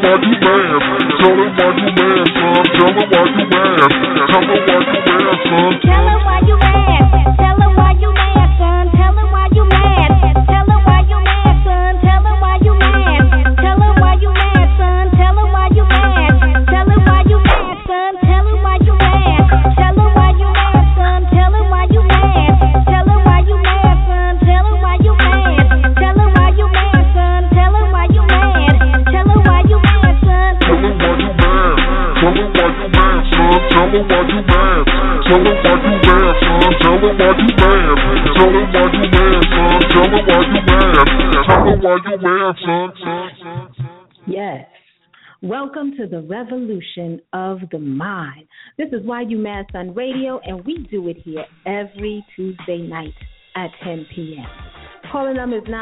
why you mad. Tell him why you mad, son. Tell him why you mad. Tell him why you mad, son. Tell him why you mad. Tell him why you mad, son. Tell him why you mad. Tell him why you mad, son. Tell him why you mad. Tell him why you mad, son. Tell him why you mad. Tell him why you mad, son. Tell him why you mad. Tell him why you mad, son. Tell him why you mad. Tell him why you mad, son. Tell him why you mad. Tell him why you mad, son. Tell him why you mad. Tell him why you mad, son. Tell him why you mad. Tell him why you mad, son. Tell him why you mad. Tell him why you mad, son. Tell him why you mad. Tell him why you mad, son. Tell him why you mad. Tell him why you mad, son. Yes. Welcome to the revolution of the mind. This is Why You Mad Son Radio, and we do it here every Tuesday night at 10 p.m. Calling number is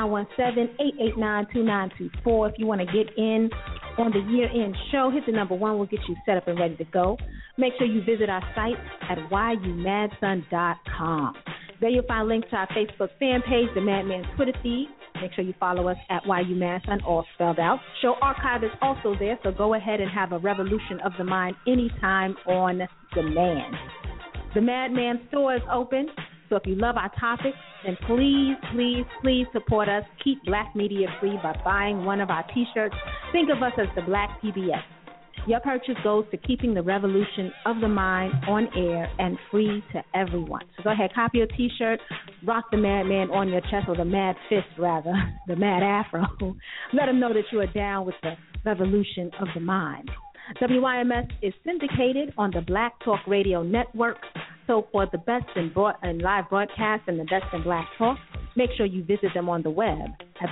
917-889-2924. If you want to get in on the year-end show, hit the number 1. We'll get you set up and ready to go. Make sure you visit our site at whyoumadson.com. There you'll find links to our Facebook fan page, the Madman Twitter feed. Make sure you follow us at whyoumadson, all spelled out. Show archive is also there, so go ahead and have a revolution of the mind anytime on demand. The Madman store is open, so if you love our topics, then please, please, please support us. Keep Black media free by buying one of our T-shirts. Think of us as the Black PBS. Your purchase goes to keeping the revolution of the mind on air and free to everyone. So go ahead, copy your T-shirt, rock the Madman on your chest, or the Mad Fist, rather, the Mad Afro. Let them know that you are down with the revolution of the mind. WYMS is syndicated on the Black Talk Radio Network. So for the best in live broadcast and the best in Black Talk, make sure you visit them on the web at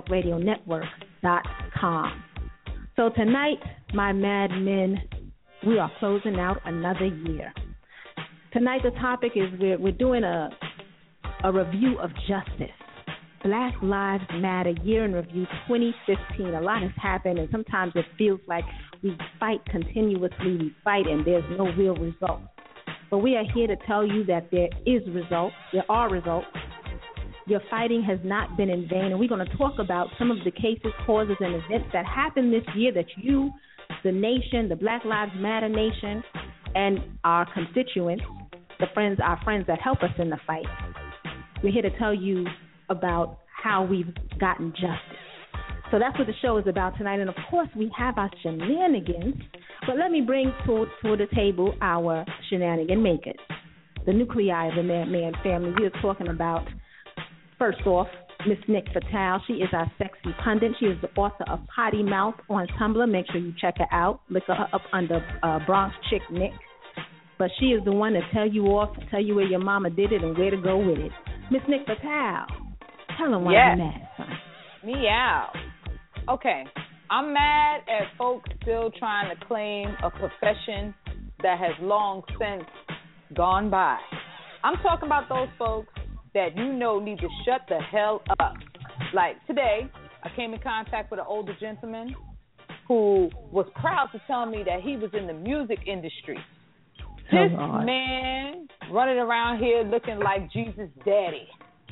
blacktalkradionetwork.com. So tonight, my mad men, we are closing out another year. Tonight the topic is we're doing a review of justice. Black Lives Matter Year in Review 2015. A lot has happened, and sometimes it feels like we fight continuously. We fight, and there's no real result. But we are here to tell you that there is results. There are results. Your fighting has not been in vain, and we're going to talk about some of the cases, causes, and events that happened this year that you, the nation, the Black Lives Matter nation, and our constituents, our friends that help us in the fight, we're here to tell you about how we've gotten justice. So that's what the show is about tonight, and of course we have our shenanigans, but let me bring to the table our shenanigan makers, the nuclei of the Madman family. We are talking about, first off, Miss Nick Fatal. She is our sexy pundit. She is the author of Potty Mouth on Tumblr. Make sure you check her out. Look her up under Bronx Chick Nick. But she is the one to tell you where your mama did it and where to go with it. Miss Nick Fatal, tell them why you're mad, son. Meow. Okay, I'm mad at folks still trying to claim a profession that has long since gone by. I'm talking about those folks that need to shut the hell up. Like today, I came in contact with an older gentleman who was proud to tell me that he was in the music industry. This man running around here looking like Jesus' daddy.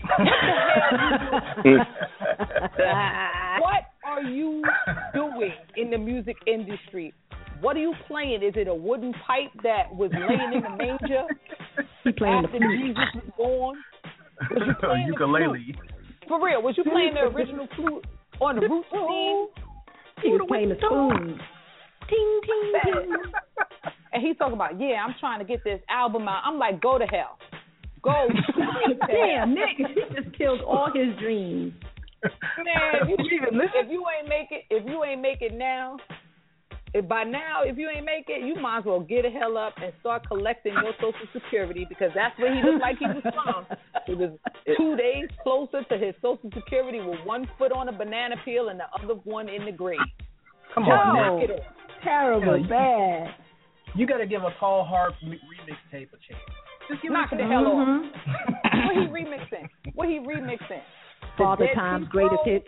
What are you doing in the music industry? What are you playing? Is it a wooden pipe that was laying in the manger after Jesus was born? Was you playing ukulele? For real, was you playing the original flute on the Roots team? He was playing the spoon. Ting, ting, ting. And he's talking about, I'm trying to get this album out. I'm like, go to hell. Go. Damn, Nick, he just killed all his dreams. Man, if you ain't make it now, if you ain't make it, you might as well get the hell up and start collecting your Social Security, because that's where he looked like he was from. He was 2 days closer to his Social Security with one foot on a banana peel and the other one in the grave. Come on, Nick. Terrible, bad. You got to give a Paul Hart remix tape a chance. Just knock the hell off. What he remixing? Father Time's greatest hit.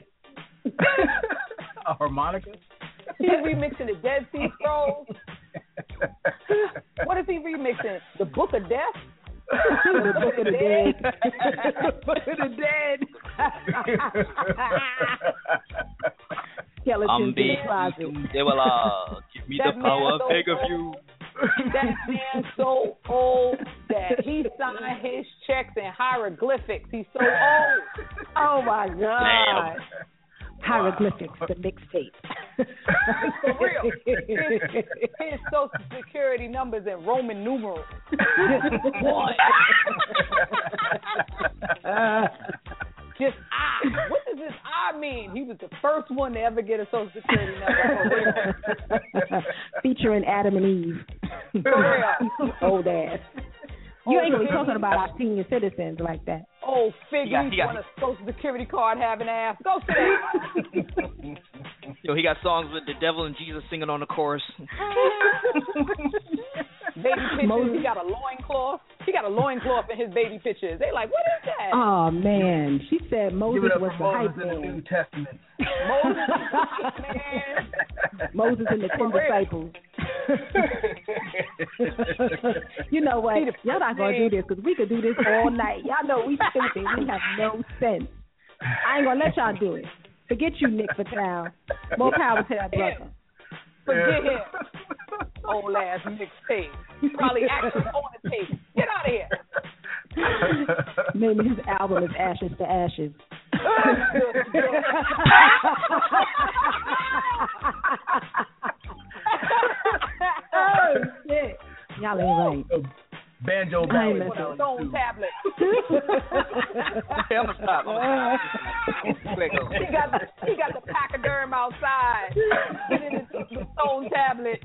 A harmonica? He's remixing the Dead Sea Scrolls. What is he remixing? The Book of Death? The Book of the Dead. Book of the Dead. Skeletons in the closet. They will give me That the power, man beg so of you. That man's so old that he signed his checks in hieroglyphics. He's so old. Oh my God. Damn. Hieroglyphics, the mixtape. For real. His social security numbers in Roman numerals. Just one. Just I. What does this I mean? He was the first one to ever get a social security number. For real. Featuring Adam and Eve. For real. Old ass. You ain't gonna be talking about our senior citizens like that. Oh, figure He he's got- on a social security card having ass. Go sit down. Yo, he got songs with the devil and Jesus singing on the chorus. Baby pictures. Moses. He got a loincloth. He got a loincloth in his baby pictures. They like, what is that? Oh man, she said Give Moses it up was for the hype Moses in the New man. Testament. Moses, man. Moses and the 10 disciples. You know what? Y'all not gonna do this because we could do this all night. Y'all know we stupid. We have no sense. I ain't gonna let y'all do it. Forget you, Nick Patel. More power to that brother. Forget him. Old ass mixtape. He probably actually on the tape. Get out of here. Name of his album is Ashes to Ashes. Oh shit! Y'all ain't right. Banjo I ain't ballad. messing. Stone tablet. Hey, I'm gonna stop. He got the pachyderm outside. Get in the stone tablet.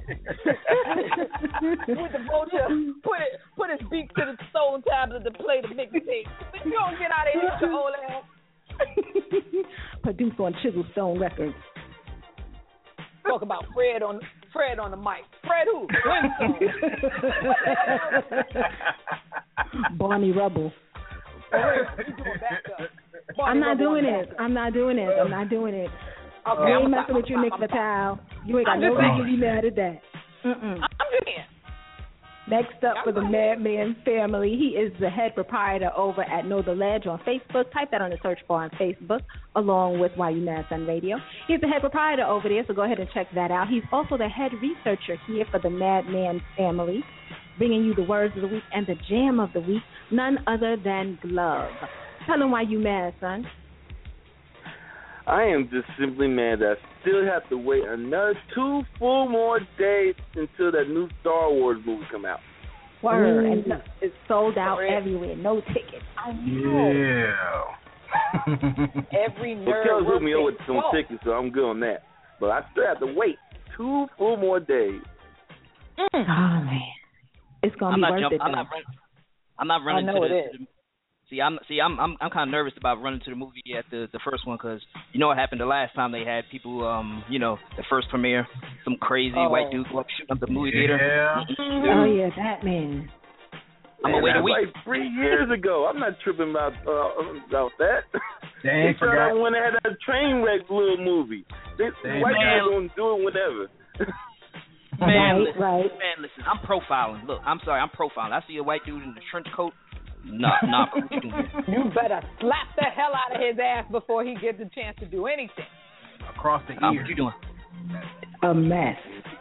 With the vulture, put his beak to the stone tablet to play the mixtape. You don't get out of here, you old ass. Produced on Chiselstone Records. Talk about Fred on the mic. Fred who? Barney Rubble. I'm not doing it. I'm not doing it. Okay, I I'm ain't messing with you, Nick Patel. You ain't got no reason to be mad at that. I'm just here. Next up for the Madman family, he is the head proprietor over at Know the Ledge on Facebook. Type that on the search bar on Facebook, along with YU Madison Radio. He's the head proprietor over there, so go ahead and check that out. He's also the head researcher here for the Madman family, bringing you the words of the week and the jam of the week, none other than Glove. Tell him why you mad, son. I am just simply mad that I still have to wait another 2 full more days until that new Star Wars movie come out. Word. And it's sold out everywhere. No tickets. I know. Yeah. Every Well, nerd. Kelly hooked me will over with some say, tickets, so I'm good on that. But I still have to wait 2 full more days. Oh, man. It's going to be worth it, though. I'm not running I to know the. it is. I'm kind of nervous about running to the movie at the first one because you know what happened the last time they had people the first premiere, some crazy white dude go up shooting up the movie theater. Yeah. Oh, yeah, that man. I'm gonna wait a week. Like 3 years ago. I'm not tripping about that. They ain't They forgot. when they had that train wreck little movie. White people gonna do it whatever. Man, Right. Man, listen, I'm profiling. Look, I'm sorry, I'm profiling. I see a white dude in a trench coat. Nah, what you doing here? You better slap the hell out of his ass before he gets a chance to do anything. Across the Nah, ear. what you doing? A mess.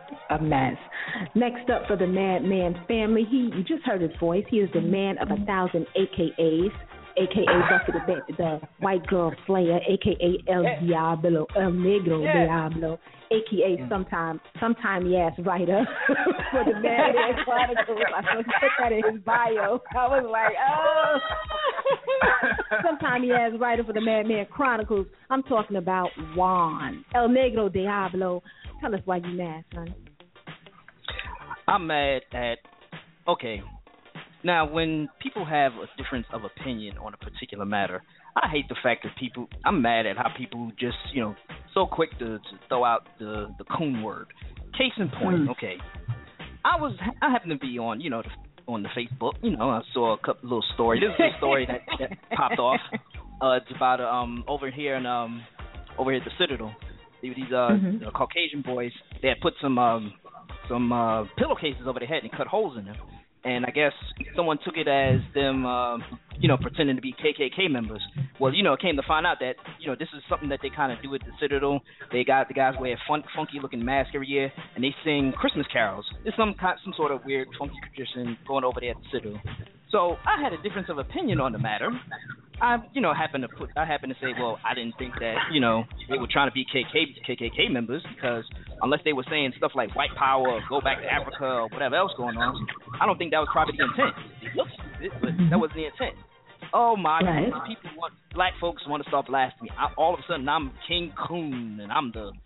Next up for the Madman family, you just heard his voice. He is the man of 1,000 AKAs, a.k.a. Buffy the White Girl Slayer, a.k.a. El Diablo, El Negro Diablo, a.k.a. sometime yes writer for the Madman Chronicles. I saw he put that in his bio. I was like, oh. Sometime yes writer for the Madman Chronicles. I'm talking about Juan, El Negro Diablo. Tell us why you mad, son. I'm mad at. Okay. Now, when people have a difference of opinion on a particular matter, I hate the fact that I'm mad at how people just, so quick to throw out the coon word. Case in point, okay. I happened to be on, on the Facebook, I saw a couple little stories. This is a story that popped off. It's about over here at the Citadel. These Caucasian boys, they had put some pillowcases over their head and cut holes in them. and I guess someone took it as them, pretending to be KKK members. Well, it came to find out that, this is something that they kind of do at the Citadel. They got the guys wear funky-looking masks every year, and they sing Christmas carols. It's some sort of weird, funky tradition going over there at the Citadel. So I had a difference of opinion on the matter. I happened to say, well, I didn't think that, they were trying to be KKK members, because unless they were saying stuff like white power or go back to Africa or whatever else going on, I don't think that was probably the intent. It looks stupid, but that wasn't the intent. Oh my goodness, black folks want to start blasting me. All of a sudden, I'm King Coon, and I'm the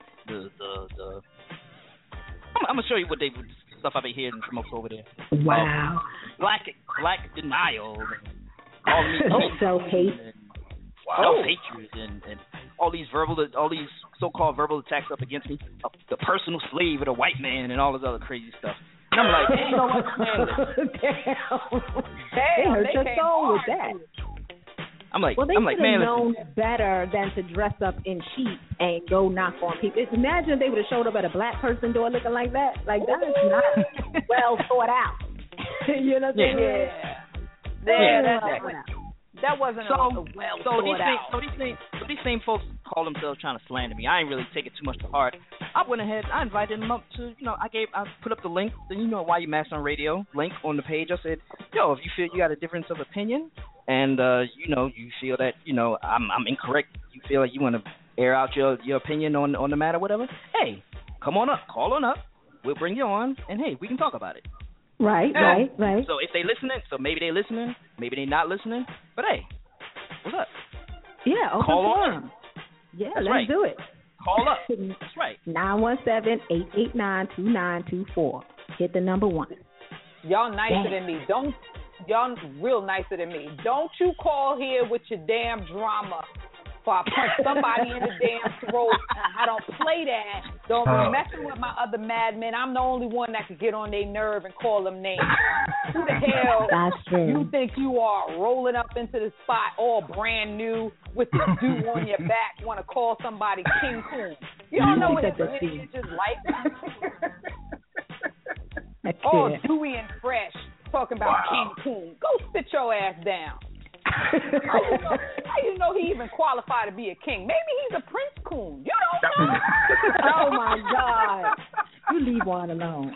I'm gonna show you what stuff I've been hearing from up over there. Wow. Black denial. All these self-hate. Self-hatred and all these so-called verbal attacks up against me, the personal slave of the white man and all this other crazy stuff. And I'm like, hey, you know what? Damn, they hurt your soul with that. I'm like, well, they should have known better than to dress up in sheets and go knock on people. Imagine if they would have showed up at a black person door looking like that. Like, that is not well thought out. You know what I'm saying? That wasn't well thought out. So these same folks call themselves trying to slander me. I ain't really take it too much to heart. I went ahead, I invited them up to, I put up the link, Why You Masked on Radio link on the page. I said, if you feel you got a difference of opinion and, you feel that, I'm incorrect, you feel like you want to air out your opinion on the matter, whatever, hey, come on up, call on up. We'll bring you on, and, hey, we can talk about it. Right. So if they listening, maybe they listening, maybe they not listening, but hey, what's up? Yeah, open call forum. Yeah, let's do it. Call up. That's right. 917-889-2924. Hit the number 1. Y'all nicer than me. Y'all real nicer than me. Don't you call here with your damn drama. Before I punch somebody in the damn throat. I don't play that. Don't be messing with my other madmen. I'm the only one that could get on their nerve and call them names. Who the hell you think you are, rolling up into the spot all brand new with the dew on your back, want to call somebody King Coon? You don't know what it's just like. All dewy and fresh, talking about King Coon. Go sit your ass down. How you know he even qualified to be a king? Maybe he's a Prince Coon. You don't know. Oh my God! You leave one alone.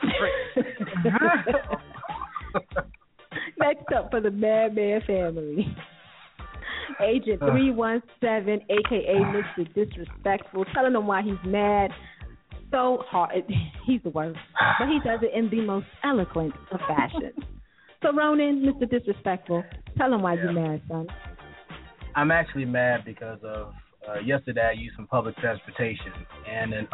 Next up for the Madman family, Agent 317, aka Mr. Disrespectful, telling him why he's mad so hard. He's the worst, but he does it in the most eloquent of fashion. So, Ronan, Mr. Disrespectful, tell him why you're mad, son. I'm actually mad because of yesterday I used some public transportation, and an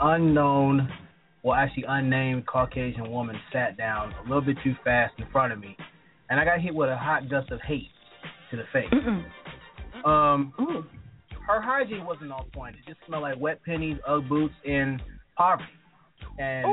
unnamed Caucasian woman sat down a little bit too fast in front of me, and I got hit with a hot dust of hate to the face. Her hygiene wasn't on point. It just smelled like wet pennies, Ugg boots, and poverty. And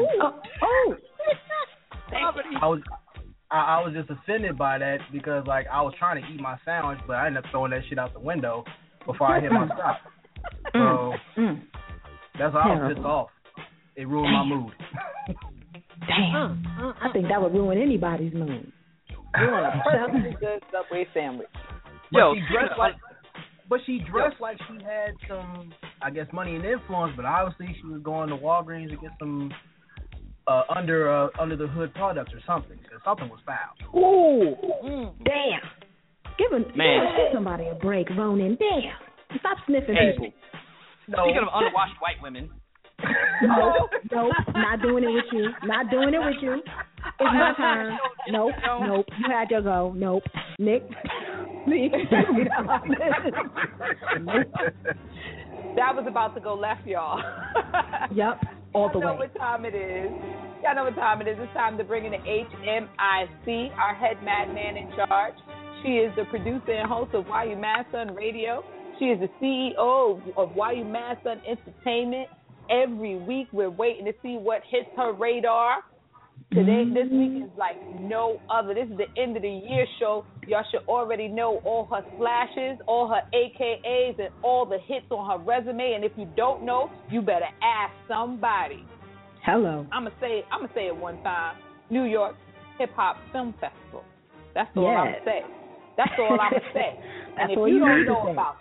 I was just offended by that because, like, I was trying to eat my sandwich, but I ended up throwing that shit out the window before I hit my stop. So that's why I was pissed off. It ruined my mood. Damn. I think that would ruin anybody's mood. You want a perfectly good Subway sandwich. But she dressed like she had some, I guess, money and influence, but obviously she was going to Walgreens to get some under the hood products or something. Something was foul. Ooh, damn! Give somebody a break, Ronan. Damn! Stop sniffing people. Speaking of unwashed white women. Nope, not doing it with you. Not doing it with you. It's my turn. Nope. You had your go. Nope. Nick. That was about to go left, y'all. Yep. All the way. Y'all know what time it is. It's time to bring in the HMIC, our head madman in charge. She is the producer and host of Why You Mad Son Radio. She is the CEO of Why You Mad Son Entertainment. Every week we're waiting to see what hits her radar. This week is like no other. This is the end of the year show. Y'all should already know all her slashes, all her AKAs, and all the hits on her resume. And if you don't know, you better ask somebody. Hello. I'm gonna say it one time. New York, Hip Hop Film Festival. That's all I'm saying. That's all I'm going to say. And if you don't know about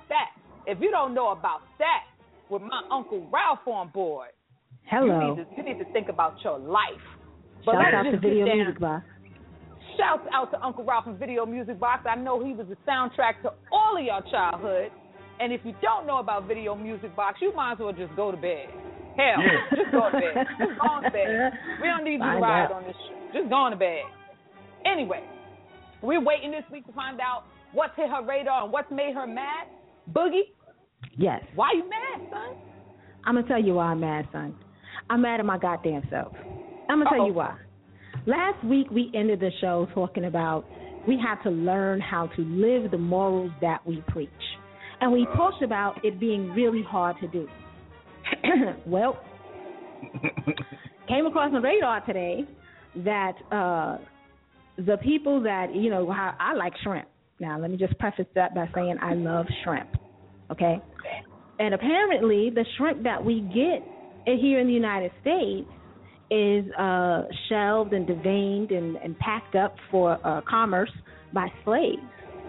that, with my Uncle Ralph on board, hello, you need to think about your life. But shout out to Video Music Box. Shouts out to Uncle Ralph and Video Music Box. I know he was the soundtrack to all of your childhood. And if you don't know about Video Music Box, you might as well just go to bed. Hell, just go to bed. Just go to bed. We don't need you to ride on this shit. Just go to bed. Anyway, we're waiting this week to find out what's hit her radar and what's made her mad. Boogie? Yes. Why you mad, son? I'm going to tell you why I'm mad, son. I'm mad at my goddamn self. I'm going to tell you why. Last week, we ended the show talking about we have to learn how to live the morals that we preach. And we talked about it being really hard to do. Well, came across my radar today that the people that, you know, how I like shrimp. Now, let me just preface that by saying I love shrimp, okay? And apparently the shrimp that we get here in the United States is shelved and deveined and packed up for commerce by slaves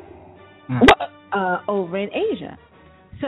over in Asia. So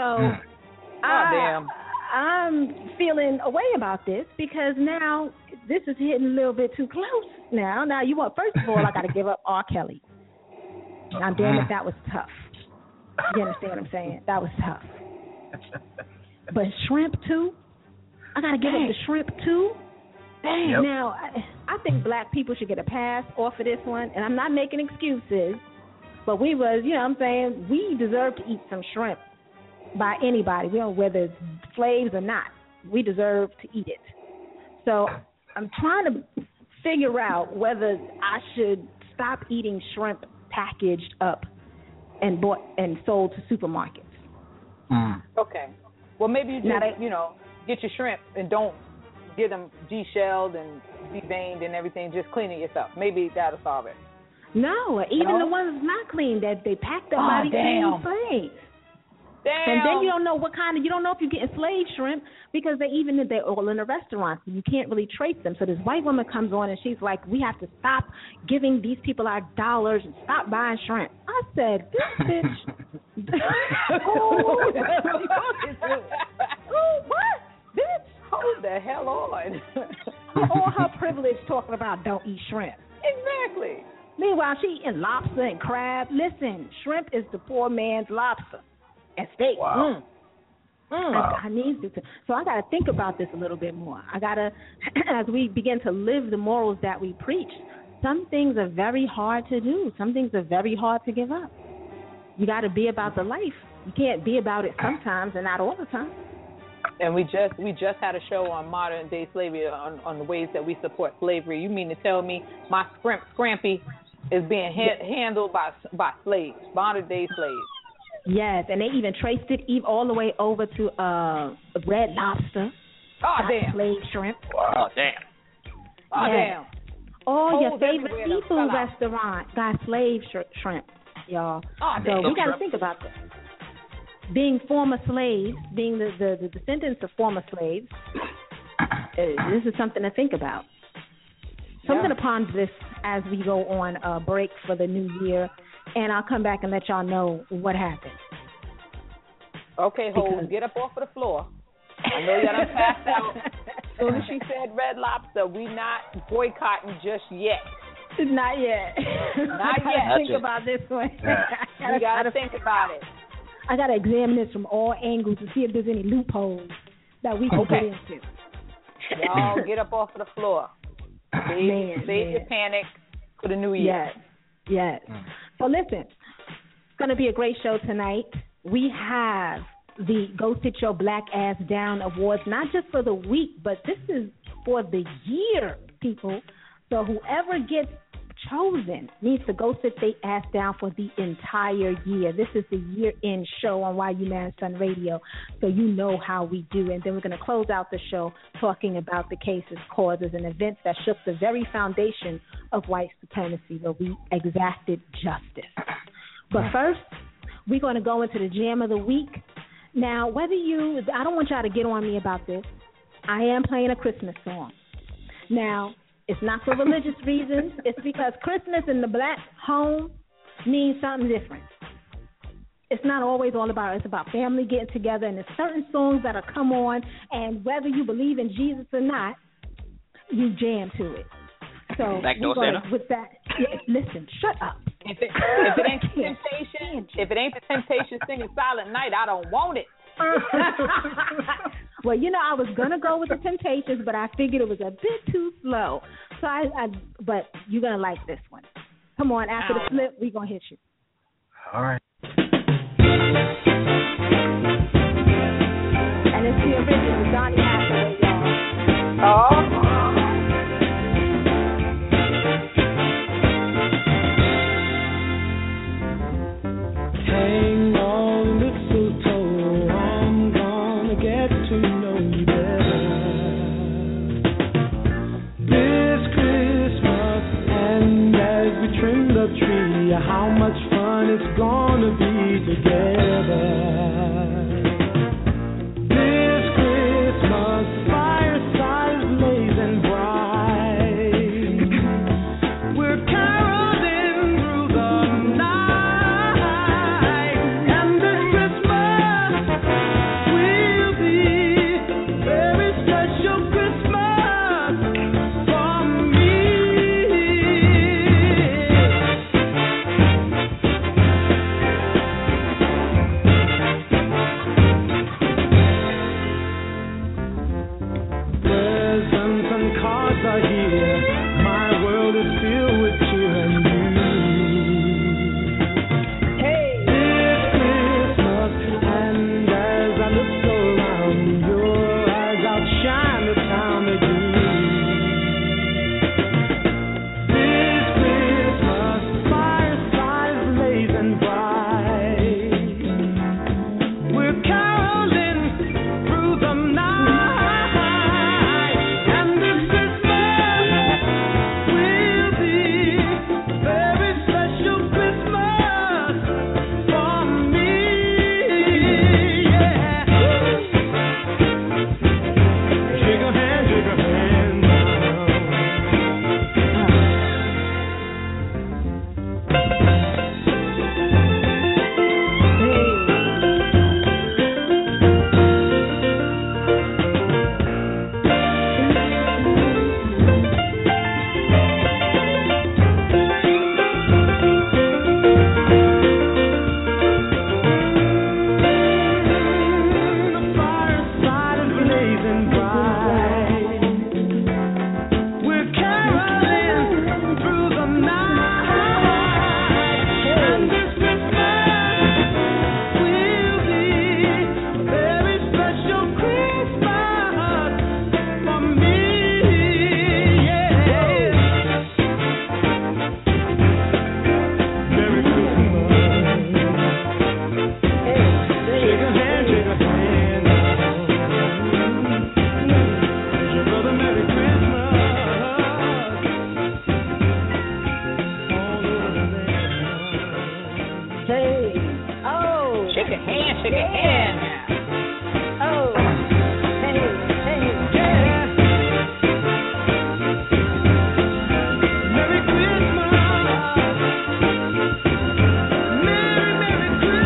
I'm feeling a way about this because now this is hitting a little bit too close now. Now, you want, first of all, I got to give up R. Kelly. Now, damn it, that was tough. You understand what I'm saying? That was tough. But shrimp, too? I got to give up the shrimp, too? Dang. Now, I think black people should get a pass off of this one, and I'm not making excuses, but we was, you know what I'm saying, we deserve to eat some shrimp by anybody, you know, whether it's slaves or not. We deserve to eat it. So I'm trying to figure out whether I should stop eating shrimp packaged up and bought and sold to supermarkets. Okay. Well, maybe you just, you know, get your shrimp and don't get them de-shelled and deveined and everything. Just clean it yourself. Maybe that'll solve it. No, even the ones that's not clean, that they packed up by the same slaves. Damn. And then you don't know what kind of, you don't know if you're getting slave shrimp because they're all in a restaurant, so you can't really trace them. So this white woman comes on and she's like, we have to stop giving these people our dollars and stop buying shrimp. I said, this bitch. What? Bitch? Hold the hell on. All her privilege talking about don't eat shrimp. Exactly. Meanwhile, she eating lobster and crab. Listen, shrimp is the poor man's lobster and steak. Wow. I need to. So I got to think about this a little bit more. I got to, as we begin to live the morals that we preach, some things are very hard to do. Some things are very hard to give up. You got to be about the life. You can't be about it sometimes and not all the time. And we just had a show on modern day slavery on the ways that we support slavery. You mean to tell me my scrampy is being handled by slaves, modern day slaves? Yes, and they even traced it all the way over to Red Lobster. Oh, damn. Slave shrimp. Oh, damn. Oh, damn. All your favorite seafood restaurant got slave shrimp, y'all. Oh, so we got to think about this. Being former slaves, being the descendants of former slaves, this is something to think about. So I'm going to ponder this as we go on a break for the new year, and I'll come back and let y'all know what happened. Okay, Ho, get up off of the floor. I know y'all done passed out. As soon as she said Red Lobster, we not boycotting just yet. Not yet. Not yet. Think about this one. You got to think about it. I got to examine this from all angles to see if there's any loopholes that we can get into. Y'all get up off of the floor. Save your panic for the new year. Yes. So listen, it's going to be a great show tonight. We have the Go Sit Your Black Ass Down Awards, not just for the week, but this is for the year, people. So whoever gets chosen needs to go sit their ass down for the entire year. This is the year-end show on Why You Mad Son Radio, so you know how we do. And then we're going to close out the show talking about the cases, causes, and events that shook the very foundation of white supremacy, where we exacted justice. But first, we're going to go into the Jam of the Week. Now, I don't want y'all to get on me about this. I am playing a Christmas song. Now, It's not for religious reasons. It's because Christmas in the black home means something different. It's not always all about, it's about family getting together, and there's certain songs that'll come on, and whether you believe in Jesus or not, you jam to it. So Backdoor Santa? With that, listen, shut up. If it ain't the Temptation singing Silent Night, I don't want it. Well, I was gonna go with the Temptations, but I figured it was a bit too slow. So but you're gonna like this one. Come on, after the flip, we gonna hit you. All right. And it's the original Donny Hathaway, y'all. Hang on, mistletoe, I'm gonna get to know you better. This Christmas, and as we trim the tree, how much fun it's gonna be together. This Christmas, fireside is blazing bright. We're caroling through the night, and this Christmas will be a very special Christmas for me. Presents and cards are here. My world is filled with cheer and you. This Christmas, and as I look around, your eyes outshine the town again. This Christmas, fireside is blazing bright. We're caroling through the night, and this Christmas will be a very special Christmas for me. Yeah. Shake a hand now. The fireside is blazing bright. We're caroling through the night, and this Christmas will be a very special Christmas for me. Yeah. Merry Christmas. Shake a hand now. Wish your brother Merry Christmas. All over there. Hey, oh, Shake a hand now. oh, hey, Yeah. Merry Christmas. Merry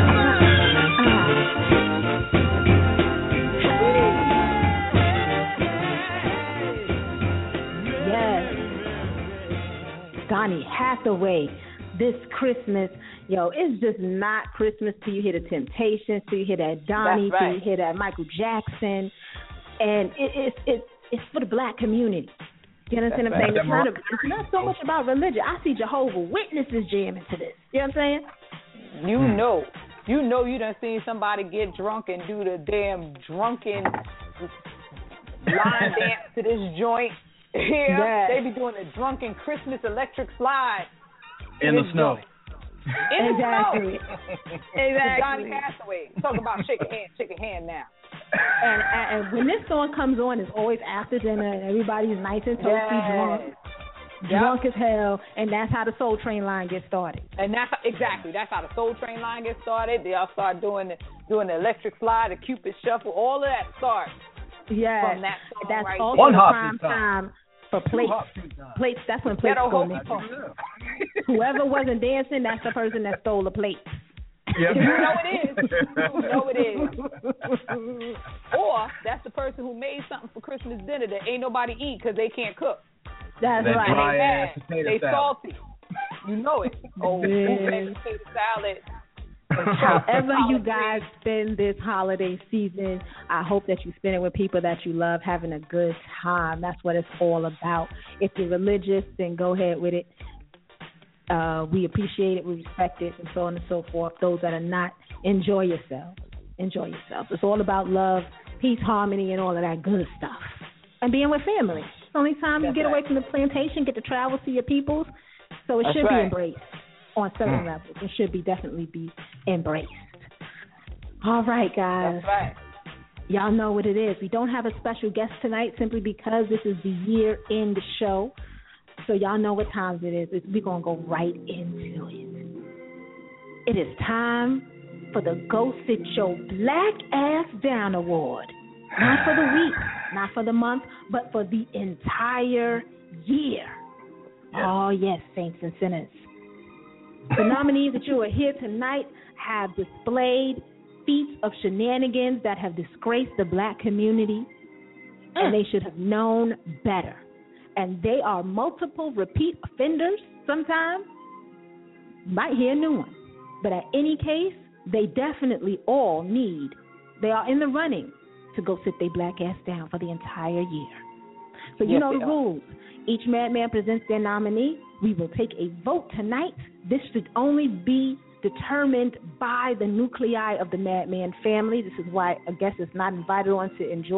yes, Donny Hathaway. This Christmas, it's just not Christmas till you hear the Temptations, till you hear that Donny, That's right. till you hear that Michael Jackson, and it's for the black community. You understand what I'm saying? It's not so much about religion. I see Jehovah Witnesses jamming to this. You know what I'm saying? You know you done seen somebody get drunk and do the damn drunken line dance to this joint. Yeah, Yes. they be doing a drunken Christmas electric slide In the this snow. joint. In the Exactly. snow. Donny Hathaway. Talk about shake a hand now. And when this song comes on, it's always after dinner, and everybody's nice and toasty, drunk as hell, and that's how the Soul Train line gets started. And that's how the Soul Train line gets started. They all start doing the electric slide, the Cupid shuffle, all of that starts Yeah, from that song that's right also One the hop prime this time. time for plates. Plates. That's when plates go missing. Whoever wasn't dancing, that's the person that stole the plate. Yep. You know it is. You know it is. Or that's the person who made something for Christmas dinner that ain't nobody eat because they can't cook. That's right. They mad. They salty. You know it. Oh, potato salad. However you guys spend this holiday season, I hope that you spend it with people that you love, having a good time. That's what it's all about. If you're religious, then go ahead with it. We appreciate it, we respect it, and so on and so forth. Those that are not, enjoy yourself. Enjoy yourself. It's all about love, peace, harmony, and all of that good stuff. And being with family. It's the only time you get away from the plantation, get to travel to your peoples. So it should be embraced on certain levels. It should definitely be embraced. All right, guys. That's right. Y'all know what it is. We don't have a special guest tonight simply because this is the year-end show. So y'all know what time it is. We're going to go right into it. It is time for the Go Sit Your Black Ass Down Award. Not for the week, not for the month, but for the entire year. Yes. Oh, yes, saints and sinners. The nominees that you are here tonight have displayed feats of shenanigans that have disgraced the black community, and they should have known better. And they are multiple repeat offenders sometimes. Might hear a new one. But at any case, they definitely all they are in the running to go sit their black ass down for the entire year. So you know the rules. Each madman presents their nominee. We will take a vote tonight. This should only be determined by the nuclei of the Madman family. This is why a guest is not invited on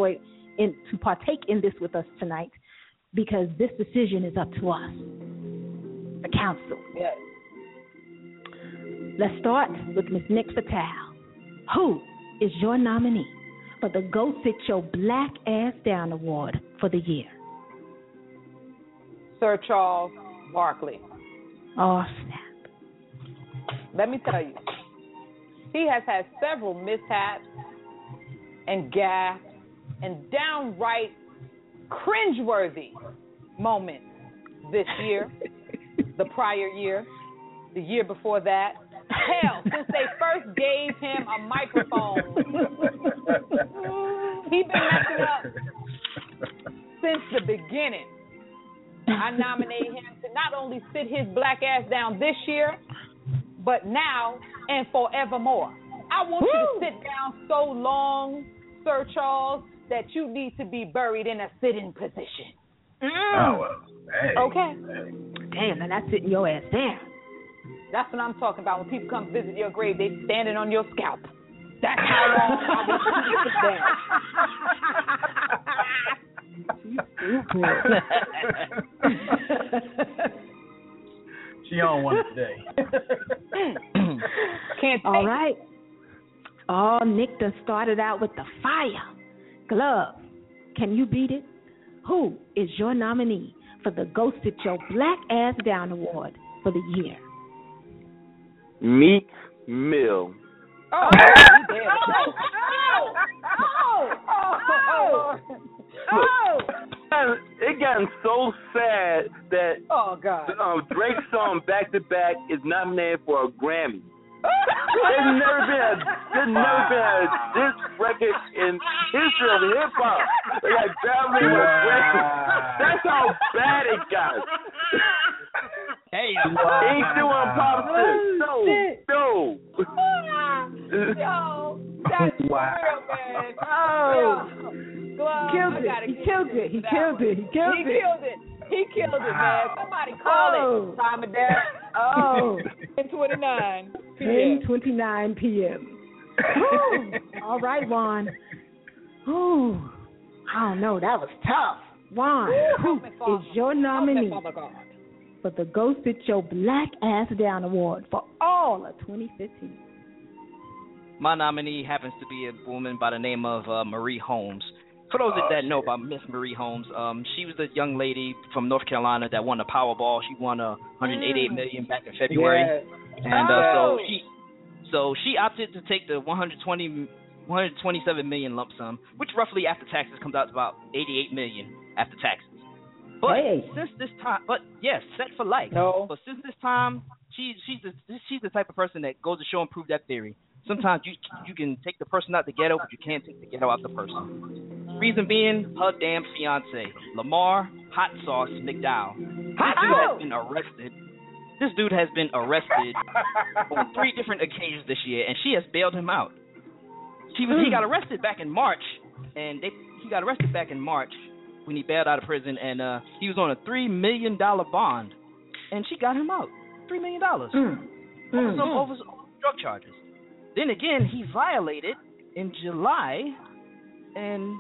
to partake in this with us tonight, because this decision is up to us, the council. Yes. Let's start with Ms. Nick Fatal. Who is your nominee for the Go Sit Your Black Ass Down Award for the year? Sir Charles Barkley. Oh, snap. Let me tell you, he has had several mishaps and gaffes and downright cringeworthy moments this year, the prior year, the year before that. Hell, since they first gave him a microphone, he's been messing up since the beginning. I nominate him to not only sit his black ass down this year, but now and forevermore. I want you to sit down so long, Sir Charles, that you need to be buried in a sitting position. Oh, well, hey. Okay. Damn, now that's sitting your ass down. That's what I'm talking about. When people come visit your grave, they standing on your scalp. That's how long I want you to sit down. She on one today. Can't take All right. Oh, Nick done started out with the fire. Glove, can you beat it? Who is your nominee for the Go Sit Your Black Ass Down Award for the year? Meek Mill. Oh, It gotten so sad that Drake's song Back to Back is nominated for a Grammy. There's never been a this record in history of hip hop. They got traveling with Drake. That's how bad it got. Hey, Ain't still on pop shit. No. Yo, that's real, man. Glove, He killed it, man. Somebody call it. Time of death. 10:29 p.m. 10:29 p.m. All right, Juan. Ooh, I don't know. That was tough. Juan, who is your nominee for the Go Sit Your Black Ass Down Award for all of 2015? My nominee happens to be a woman by the name of Marie Holmes. For those that know about Miss Marie Holmes, she was the young lady from North Carolina that won the Powerball. She won $188 million back in February, and so she opted to take the $127 million lump sum, which roughly after taxes comes out to about $88 million after taxes. But since this time, set for life. No. But since this time, she's the type of person that goes to show and prove that theory. Sometimes you can take the person out the ghetto, but you can't take the ghetto out the person. Reason being, her damn fiance, Lamar Hot Sauce McDowell. This dude has been arrested on 3 different occasions this year, and she has bailed him out. He got arrested back in March, and when he bailed out of prison, and he was on a $3 million bond, and she got him out. $3 million over drug charges. Then again, he violated in July, and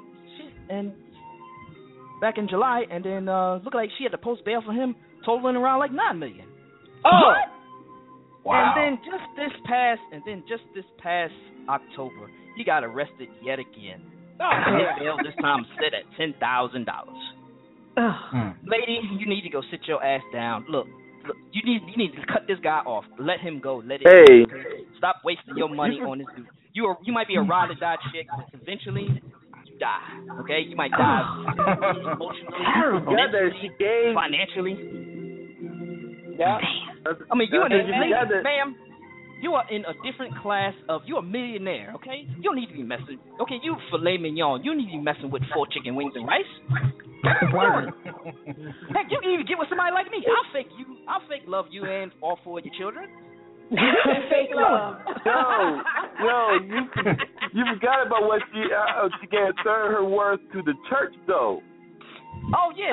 back in July, and then looked like she had to post bail for him, totaling around like $9 million. Oh, wow! And then just this past October, he got arrested yet again. And his bail this time set at $10,000. Lady, you need to go sit your ass down. Look, you need to cut this guy off. Let him go. Let it go. Stop wasting your money on this dude. You might be a ride or die chick, but eventually you die. Okay, you might die emotionally, mentally, financially. Yeah. I mean, ma'am, you are in a different class of, you're a millionaire, okay? You don't need to be messing, okay, you filet mignon, you need to be messing with 4 chicken wings and rice. Heck, you can even get with somebody like me. I'll fake love you and all 4 of your children. Fake love. Yo, you forgot about what she can't turn her worth to the church, though. Oh, yeah,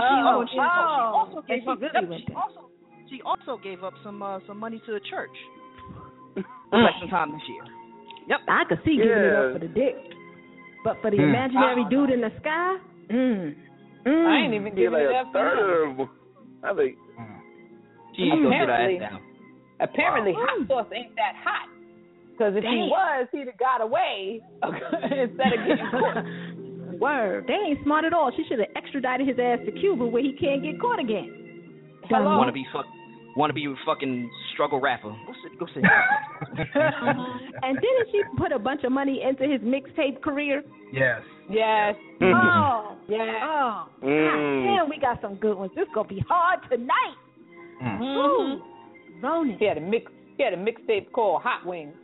she also gave up some money to the church. Election time this year. Yep. I could see giving it up for the dick, but for the imaginary dude in the sky, I ain't even giving it up for him. I think she ain't gonna get her ass down. Apparently, Hot Sauce ain't that hot. Because if he was, he'd have got away instead of getting caught. Word. They ain't smart at all. She should have extradited his ass to Cuba where he can't get caught again. Hello? Want to be a fucking struggle rapper. Go sit. And didn't she put a bunch of money into his mixtape career? Yes. Oh, yeah. Oh, damn, we got some good ones. This gonna be hard tonight. Ooh, Ronan. He had a mixtape called Hot Wings.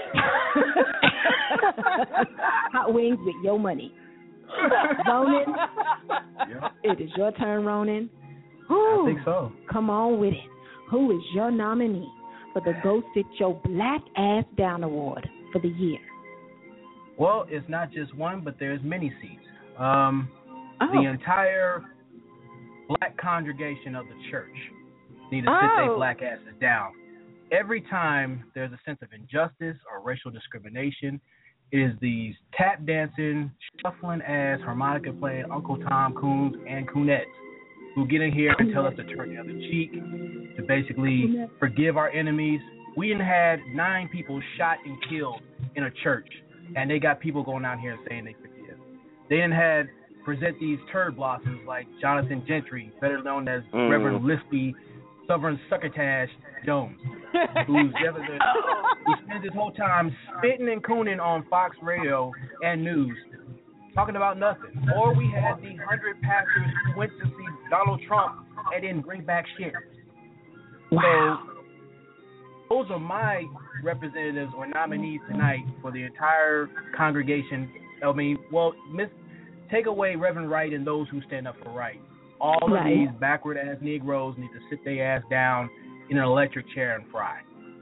Hot Wings with your money. Ronan, it is your turn, Ronan. Ooh, I think so. Come on with it. Who is your nominee for the Go Sit Your Black Ass Down Award for the year? Well, it's not just one, but there's many seats. The entire black congregation of the church need to sit their black asses down. Every time there's a sense of injustice or racial discrimination, it is these tap dancing, shuffling ass, harmonica playing Uncle Tom Coons and Coonettes who get in here and tell us to turn the other cheek, to basically forgive our enemies. We done had 9 people shot and killed in a church, and they got people going out here saying they forgive. They done present these turd blossoms like Jonathan Gentry, better known as Reverend Lispy Sovereign Succotash Jones, who spends his whole time spitting and cooning on Fox Radio and news, talking about nothing. Or we had the 100 pastors who went to see Donald Trump and didn't bring back shit. Wow. So those are my representatives or nominees tonight for the entire congregation. I mean, take away Reverend Wright and those who stand up for right. All of these backward-ass Negroes need to sit their ass down in an electric chair and fry.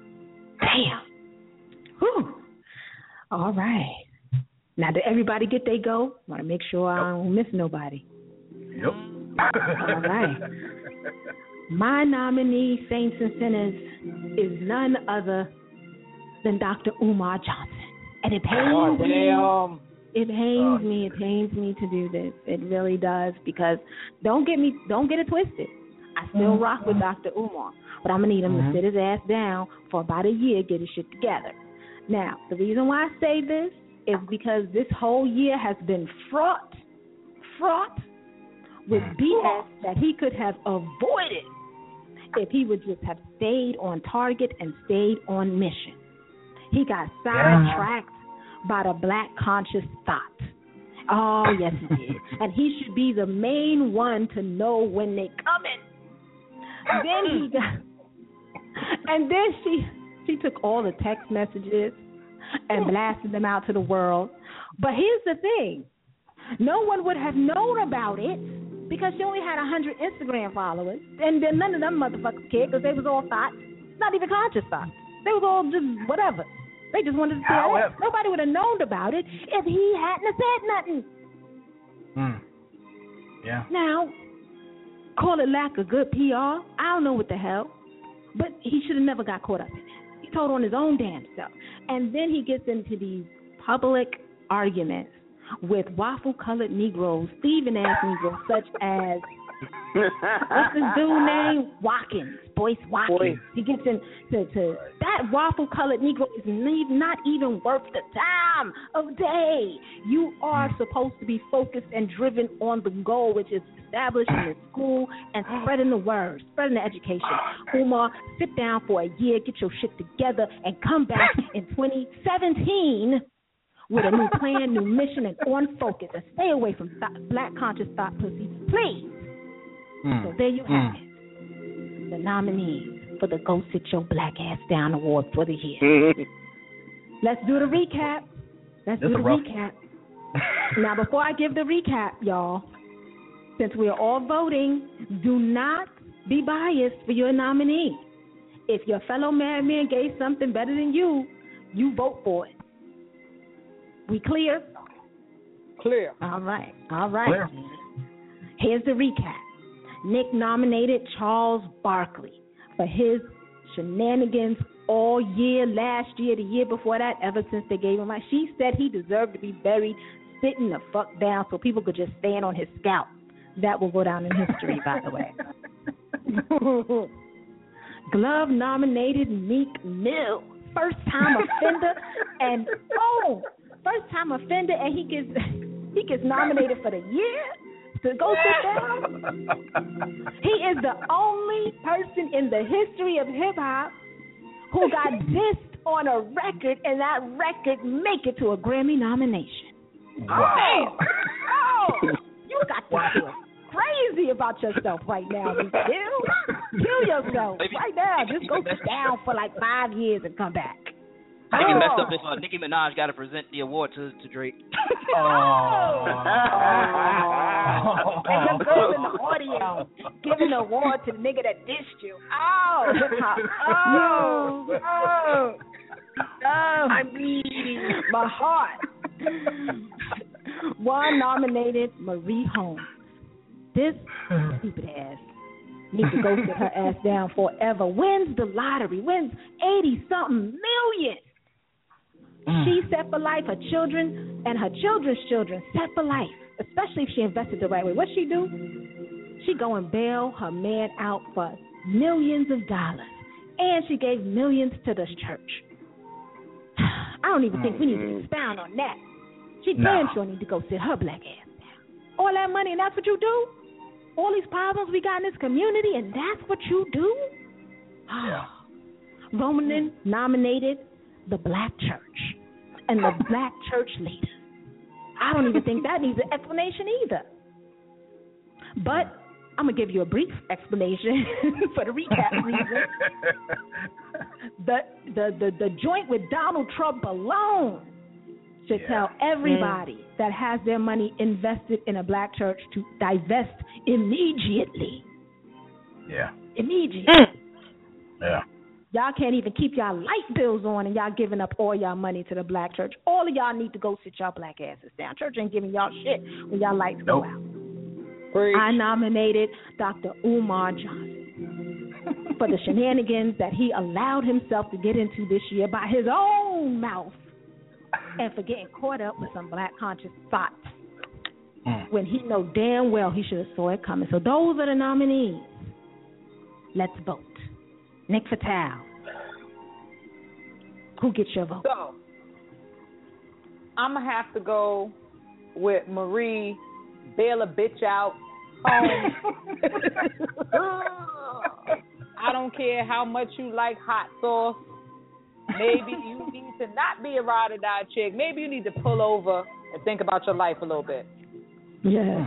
Damn. Whew. All right. Now, did everybody get their go? I want to make sure I don't miss nobody. Yep. All right. My nominee, Saints and Sinners, is none other than Dr. Umar Johnson. And it pains me. It pains me to do this. It really does, because don't get it twisted. I still rock with Dr. Umar, but I'm going to need him to sit his ass down for about a year, get his shit together. Now, the reason why I say this is because this whole year has been fraught with BS that he could have avoided if he would just have stayed on target and stayed on mission. He got sidetracked by the black conscious thought. Oh, yes, he did. And he should be the main one to know when they coming. And then she took all the text messages and blasted them out to the world. But here's the thing. No one would have known about it because she only had 100 Instagram followers. And then none of them motherfuckers cared because they was all thoughts. Not even conscious thoughts. They was all just whatever. They just wanted to say it. Nobody would have known about it if he hadn't have said nothing. Yeah. Now, call it lack of good PR. I don't know what the hell. But he should have never got caught up in that. He told on his own damn self. And then he gets into these public arguments with waffle-colored Negroes, thieving-ass Negroes, such as, what's this dude name? Watkins, Boyce Watkins. He gets into that waffle-colored Negro is not even worth the time of day. You are supposed to be focused and driven on the goal, which is establishing the school and spreading the word, spreading the education. Umar, sit down for a year, get your shit together, and come back in 2017 with a new plan, new mission, and on focus. And stay away from black conscious thought pussy, please. So there you have it. The nominees for the Go Sit Your Black Ass Down Award for the year. Let's do the recap. Now, before I give the recap, y'all, since we're all voting, do not be biased for your nominee. If your fellow madman gave something better than you, you vote for it. We clear? Clear. All right. Clear. Here's the recap. Nick nominated Charles Barkley for his shenanigans all year, last year, the year before that, ever since they gave him life. She said he deserved to be buried sitting the fuck down so people could just stand on his scalp. That will go down in history, by the way. Glove nominated Meek Mill, first-time offender, and he gets nominated for the year to go sit down. He is the only person in the history of hip-hop who got dissed on a record, and that record make it to a Grammy nomination. Wow. Oh, you got to feel crazy about yourself right now. Kill yourself right now. Just go sit down for like 5 years and come back. I think it messed up if Nicki Minaj got to present the award to Drake. And the girl in the audio giving an award to the nigga that dissed you. Oh, hip hop. I'm bleeding. My heart. One nominated Marie Holmes. This stupid ass needs to go sit her ass down forever. Wins the lottery. Wins 80-something million. She's set for life. Her children and her children's children set for life, especially if she invested the right way. What she do? She go and bail her man out for millions of dollars, and she gave millions to this church. I don't even think we need to expound on that. She damn sure need to go sit her black ass down. All that money, and that's what you do? All these problems we got in this community, and that's what you do? Roman nominated the black church and the black church leaders. I don't even think that needs an explanation either. But I'm going to give you a brief explanation for the recap reason. The joint with Donald Trump alone should tell everybody that has their money invested in a black church to divest immediately. Yeah. Immediately. Yeah. Y'all can't even keep y'all light bills on, and y'all giving up all y'all money to the black church. All of y'all need to go sit y'all black asses down. Church ain't giving y'all shit when y'all lights go out. Preach. I nominated Dr. Umar Johnson for the shenanigans that he allowed himself to get into this year by his own mouth, and for getting caught up with some black conscious thoughts when he know damn well he should have saw it coming. So those are the nominees. Let's vote. Nick Fatal. Who gets your vote? So, I'm going to have to go with Marie, bail a bitch out. I don't care how much you like hot sauce. Maybe you need to not be a ride or die chick. Maybe you need to pull over and think about your life a little bit. Yes.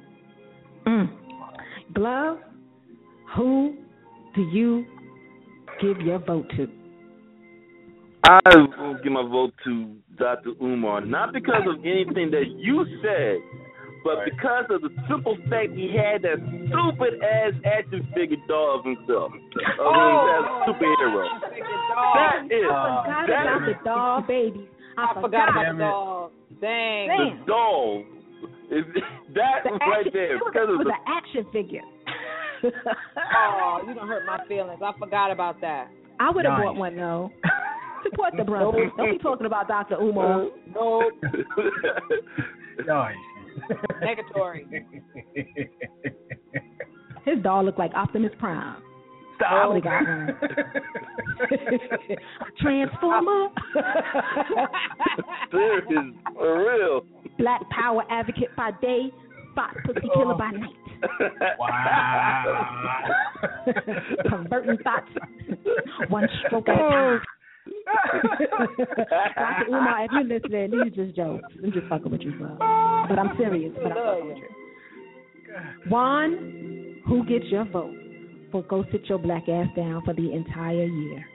Glove, who do you give your vote to? I will give my vote to Dr. Umar, not because of anything that you said, but because of the simple fact he had that stupid ass action figure doll of himself. As a superhero. That is. I forgot about the doll, baby. I forgot about the doll. Dang. The doll. That was right there. It was an action figure. Oh, you don't hurt my feelings. I forgot about that. I would have bought one, though. Support the brother. Don't be talking about Dr. Umar. Nope. Nice. Negatory. His doll looked like Optimus Prime. Stop. I would have got one. Transformer. Serious, for real. Black power advocate by day, Fox pussy killer by night. Wow. Converting thoughts one stroke at a time. Dr. Umar, if you're listening, these are just jokes. I'm just fucking with you, bro. But I'm serious. But I'm fucking with you. Juan, who gets your vote for go sit your black ass down for the entire year?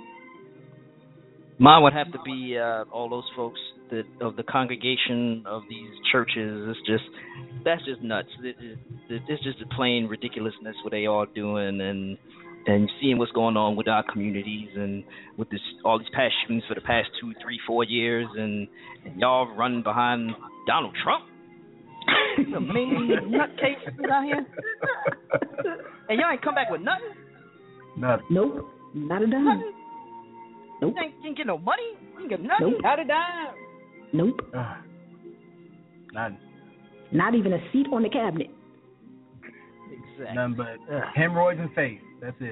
Mine would have to be all those folks of the congregation of these churches. That's just nuts. It's just a plain ridiculousness what they all doing, and seeing what's going on with our communities and with all these past shootings for the past 2, 3, 4 years, and y'all running behind Donald Trump. The main nutcase out here, and y'all ain't come back with nothing. Nothing. Nope, not a dime. Nope. You ain't get no money. You ain't get nothing. Nope. Not a dime. Nope. Nothing. Not even a seat on the cabinet. Exactly. Nothing but hemorrhoids and faith. That's it.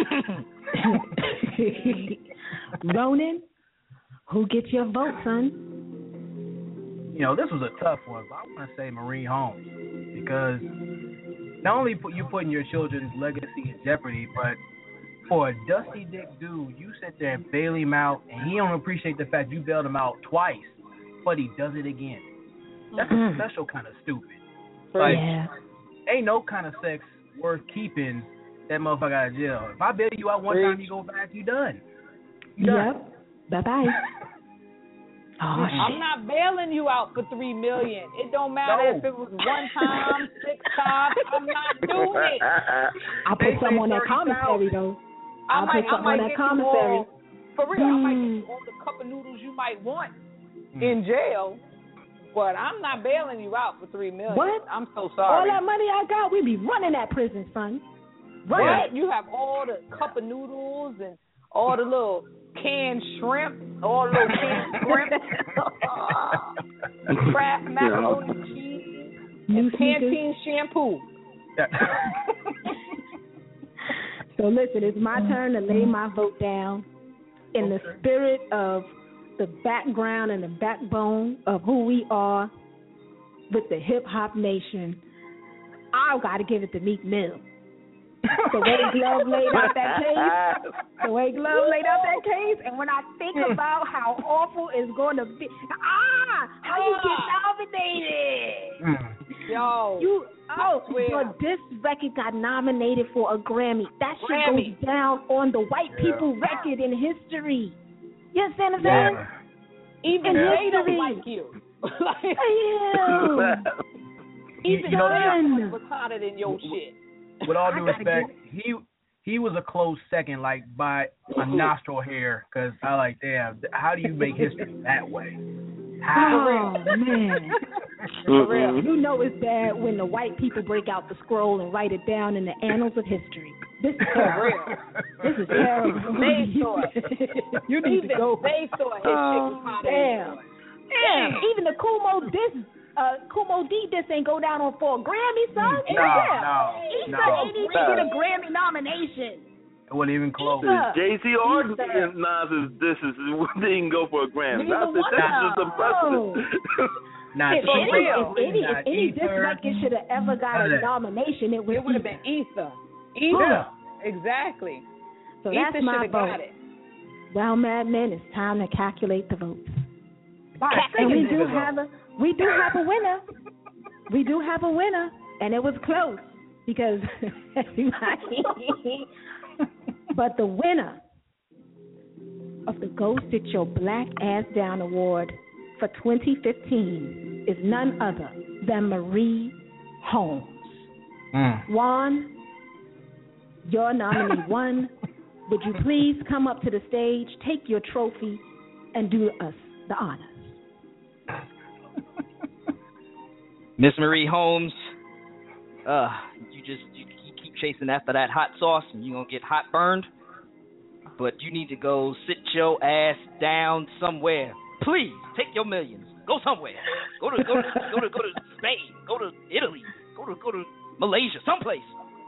Ronan, who gets your vote, son? You know, this was a tough one, but I want to say Marie Holmes, because not only you putting your children's legacy in jeopardy, but for a dusty dick dude, you sit there and bail him out, and he don't appreciate the fact you bailed him out twice, but he does it again. That's a special kind of stupid. Like, ain't no kind of sex worth keeping that motherfucker out of jail. If I bail you out one time, you go back, you done. Yep. Bye-bye. Oh, I'm not bailing you out for $3 million. It don't matter if it was 1 time, 6 times. I'm not doing it. I put some on that commissary though. I might get commissary. For real, I might get you all the cup of noodles you might want in jail, but I'm not bailing you out for $3 million. What? I'm so sorry. All that money I got, we be running that prison, son. Right? You have all the cup of noodles and all the little canned shrimp, all the little canned shrimp, Kraft macaroni and cheese, and Pantene shampoo. So listen, it's my turn to lay my vote down in the spirit of the background and the backbone of who we are with the hip hop nation. I got to give it to Meek Mill. The way Glove laid out that case, and when I think about how awful it's going to be, how you get nominated? So this record got nominated for a Grammy. That shit goes down on the white people record in history. You understand what I'm saying? Even they don't like you. Even John was hotter than your shit. With all due respect, he was a close second, like by a nostril hair. Because I like, damn, how do you make history that way? How? Oh man, for real. You know it's bad when the white people break out the scroll and write it down in the annals of history. This is terrible. This is terrible. They saw You need to go. They saw his shit was hotter. Damn. Even the Kumo D this ain't go down for a Grammy, son. No. He ain't even get a Grammy nomination. It wasn't even close. Jay-Z or Nas didn't go for a Grammy. That's just impressive. If any diss record should have ever got a nomination, it would have been Ether. Exactly. So that's Ether my vote. Got it. Well, Mad Men, it's time to calculate the votes. And we do have a winner. We do have a winner, and it was close because everybody. But the winner of the Go Sit Your Black Ass Down Award for 2015 is none other than Marie Holmes. Juan, your nominee won. Would you please come up to the stage, take your trophy, and do us the honors? Miss Marie Holmes, you keep chasing after that hot sauce, and you're gonna get hot burned. But you need to go sit your ass down somewhere. Please take your millions. Go somewhere. Go to Spain. Go to Italy. Go to Malaysia. Someplace.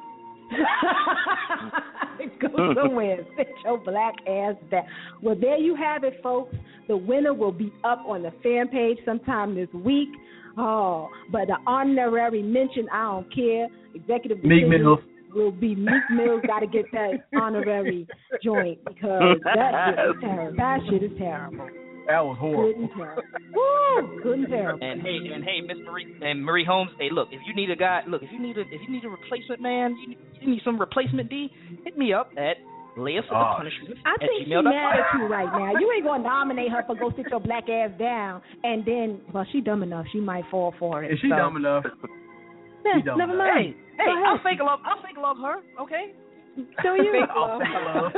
Go somewhere. Sit your black ass down. Well, there you have it, folks. The winner will be up on the fan page sometime this week. Oh, but the honorary mention, I don't care. Executive Meek Mills will be Meek Mills. Got to get that honorary joint because that shit is terrible. That shit is terrible. That was horrible. Good and terrible. Woo! Good and terrible. And hey, Miss Marie Holmes. Hey, look, if you need a guy, if you need a replacement man, you need some replacement D. Hit me up at Leah for the Punishment. I think she's mad at you right now. You ain't gonna nominate her for Go Sit Your Black Ass Down, and then, well, she dumb enough. She might fall for it. Is she dumb enough? Yeah, never mind. Hey, I'll fake love her. Okay. So you? I'll fake love.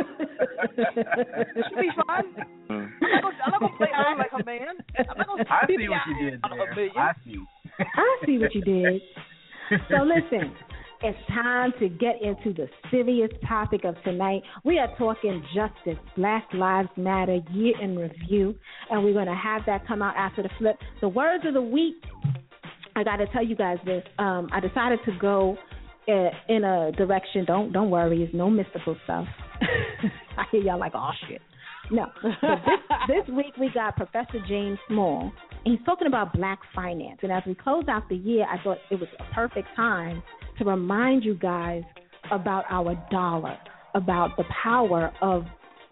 She'll be fine. I'm not gonna play her like her man. I see what you did there. I see what you did. So listen. It's time to get into the serious topic of tonight. We are talking justice, Black Lives Matter, year in review, and we're going to have that come out after the flip. The words of the week, I got to tell you guys this. I decided to go in a direction. Don't worry, it's no mystical stuff. I hear y'all like, oh, shit. No. But this week we got Professor James Small, and he's talking about black finance. And as we close out the year, I thought it was a perfect time to remind you guys about our dollar, about the power of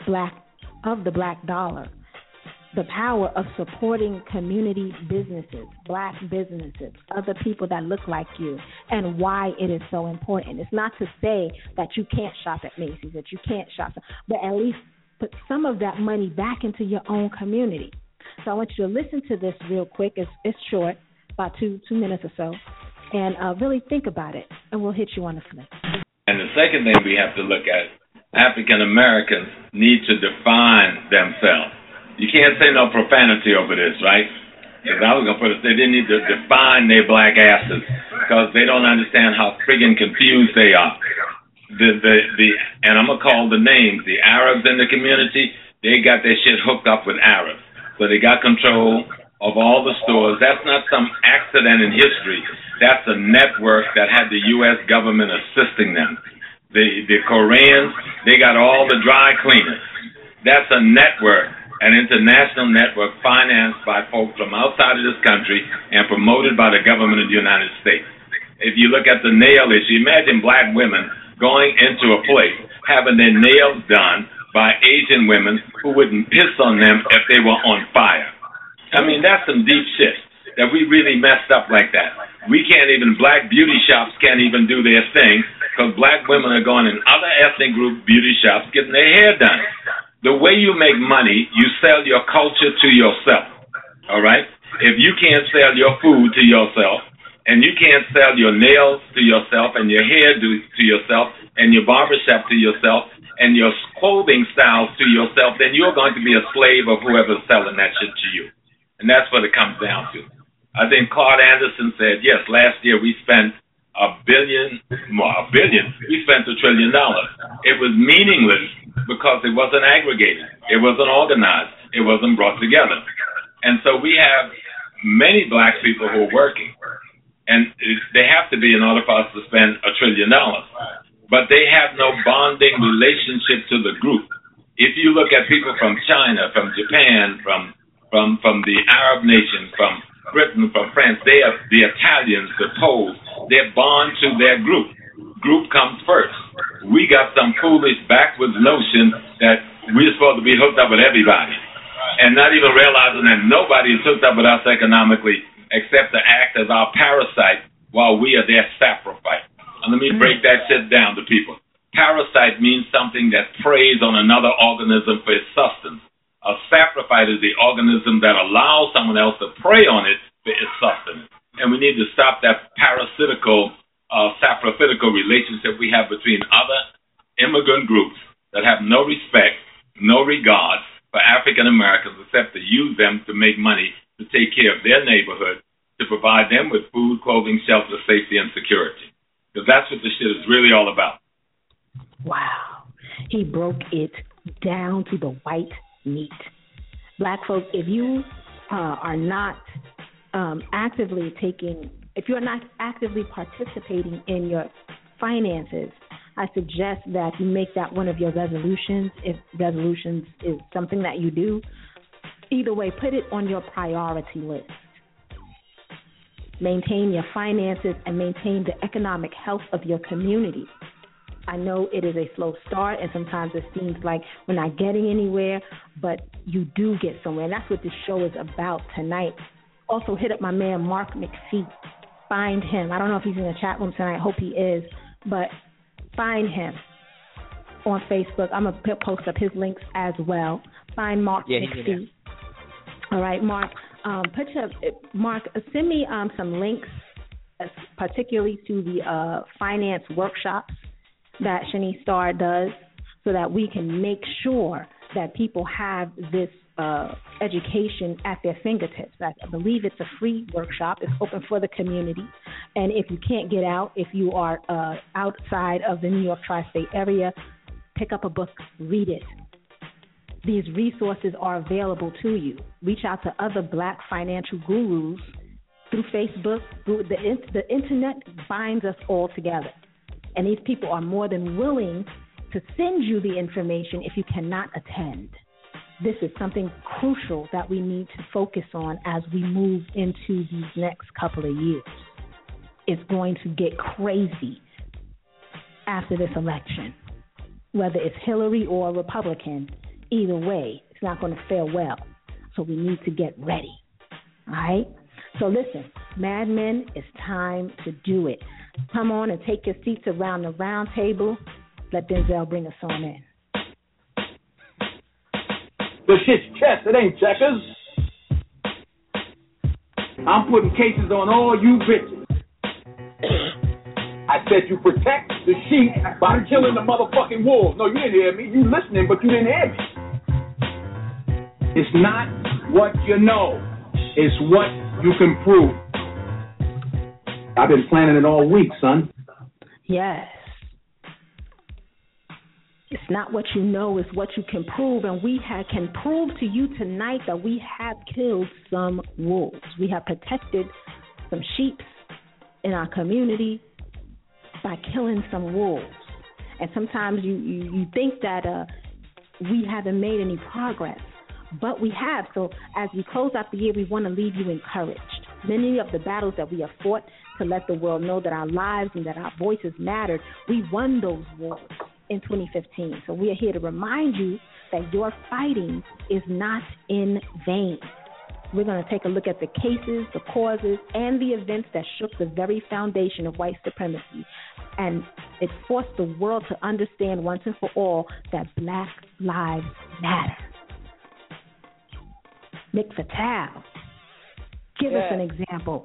the black dollar, the power of supporting community businesses, black businesses, other people that look like you, and why it is so important. It's not to say that you can't shop at Macy's, that you can't shop, but at least put some of that money back into your own community. So I want you to listen to this real quick. It's short, about two minutes or so. And really think about it, and we'll hit you on the flip. And the second thing we have to look at, African Americans need to define themselves. You can't say no profanity over this, right? Because I was going to put it, they didn't need to define their black asses because they don't understand how friggin' confused they are. And I'm going to call the names. The Arabs in the community, they got their shit hooked up with Arabs. So they got control of all the stores. That's not some accident in history. That's a network that had the U.S. government assisting them. The Koreans, they got all the dry cleaners. That's a network, an international network financed by folks from outside of this country and promoted by the government of the United States. If you look at the nail issue, imagine black women going into a place, having their nails done by Asian women who wouldn't piss on them if they were on fire. I mean, that's some deep shit that we really messed up like that. We can't even, black beauty shops can't even do their thing because black women are going in other ethnic group beauty shops getting their hair done. The way you make money, you sell your culture to yourself, all right? If you can't sell your food to yourself and you can't sell your nails to yourself and your hair to yourself and your barbershop to yourself and your clothing styles to yourself, then you're going to be a slave of whoever's selling that shit to you. And that's what it comes down to. I think Claude Anderson said, yes, last year we spent $1 billion. We spent $1 trillion. It was meaningless because it wasn't aggregated. It wasn't organized. It wasn't brought together. And so we have many black people who are working. And they have to be in order for us to spend $1 trillion. But they have no bonding relationship to the group. If you look at people from China, from Japan, from the Arab nations, from Britain, from France, they are the Italians, the Poles, they're bond to their group. Group comes first. We got some foolish backwards notion that we're supposed to be hooked up with everybody and not even realizing that nobody is hooked up with us economically except to act as our parasite while we are their saprophyte. And let me break that shit down to people. Parasite means something that preys on another organism for its sustenance. A saprophyte is the organism that allows someone else to prey on it for its sustenance. And we need to stop that parasitical, saprophytical relationship we have between other immigrant groups that have no respect, no regard for African Americans except to use them to make money to take care of their neighborhood, to provide them with food, clothing, shelter, safety, and security. Because that's what this shit is really all about. Wow. He broke it down to the white meat. Black folks, if you are not actively participating in your finances, I suggest that you make that one of your resolutions. If resolutions is something that you do, either way, put it on your priority list. Maintain your finances and maintain the economic health of your community. I know it is a slow start, and sometimes it seems like we're not getting anywhere, but you do get somewhere, and that's what this show is about tonight. Also, hit up my man, Mark McPhee. Find him. I don't know if he's in the chat room tonight. I hope he is, but find him on Facebook. I'm going to post up his links as well. Find Mark McPhee. All right, Mark. Mark, send me some links, particularly to the finance workshops that Shanice Starr does, so that we can make sure that people have this education at their fingertips. I believe it's a free workshop. It's open for the community. And if you can't get out, if you are outside of the New York tri-state area, pick up a book, read it. These resources are available to you. Reach out to other Black financial gurus through Facebook. The internet binds us all together. And these people are more than willing to send you the information if you cannot attend. This is something crucial that we need to focus on as we move into these next couple of years. It's going to get crazy after this election. Whether it's Hillary or a Republican, either way, it's not going to fare well. So we need to get ready. All right? So listen, Mad Men, it's time to do it. Come on and take your seats around the round table. Let Denzel bring us on in. The shit's chess, it ain't checkers. I'm putting cases on all you bitches. I said you protect the sheep by killing the motherfucking wolves. No, you didn't hear me. You listening, but you didn't hear me. It's not what you know. It's what you can prove. I've been planning it all week, son. Yes. It's not what you know, it's what you can prove. And we can prove to you tonight that we have killed some wolves. We have protected some sheep in our community by killing some wolves. And sometimes you think that we haven't made any progress, but we have. So as we close out the year, we want to leave you encouraged. Many of the battles that we have fought to let the world know that our lives and that our voices mattered, we won those wars in 2015. So we are here to remind you that your fighting is not in vain. We're going to take a look at the cases, the causes, and the events that shook the very foundation of white supremacy. And it forced the world to understand once and for all that Black lives matter. Nick Fatal, give us an example.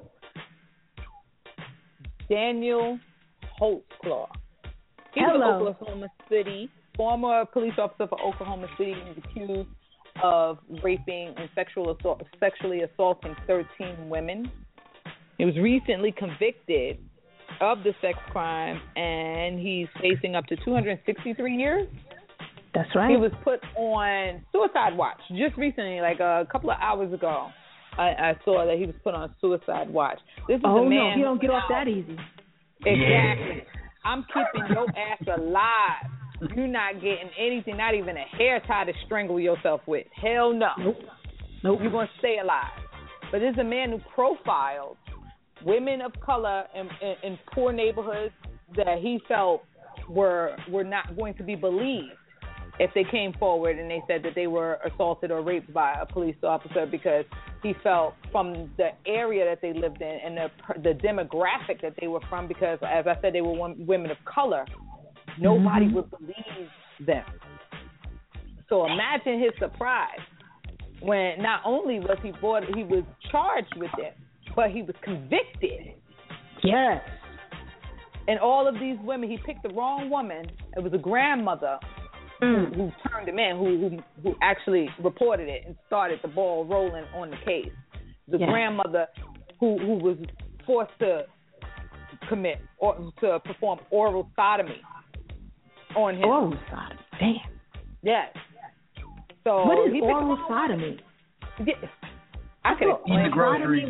Daniel Holtzclaw. He's an Oklahoma City, former police officer for Oklahoma City, and accused of raping and sexually assaulting 13 women. He was recently convicted of the sex crime, and he's facing up to 263 years. That's right. He was put on suicide watch just recently, like a couple of hours ago. I saw that he was put on suicide watch. This is a man. No, he don't get off that easy. Exactly. I'm keeping your ass alive. You're not getting anything, not even a hair tie to strangle yourself with. Hell no. Nope. You're going to stay alive. But this is a man who profiled women of color in poor neighborhoods that he felt were not going to be believed. if they came forward and they said that they were assaulted or raped by a police officer, because he felt from the area that they lived in and the demographic that they were from, because, as I said, they were women of color, nobody would believe them. So imagine his surprise when not only was he was charged with it, but he was convicted. Yes. And all of these women, he picked the wrong woman. It was a grandmother who turned him in, who actually reported it and started the ball rolling on the case. The grandmother who was forced to commit or to perform oral sodomy on him. Oral sodomy, damn. Yes. So what is oral sodomy? Yeah. I could explain. Eating the groceries.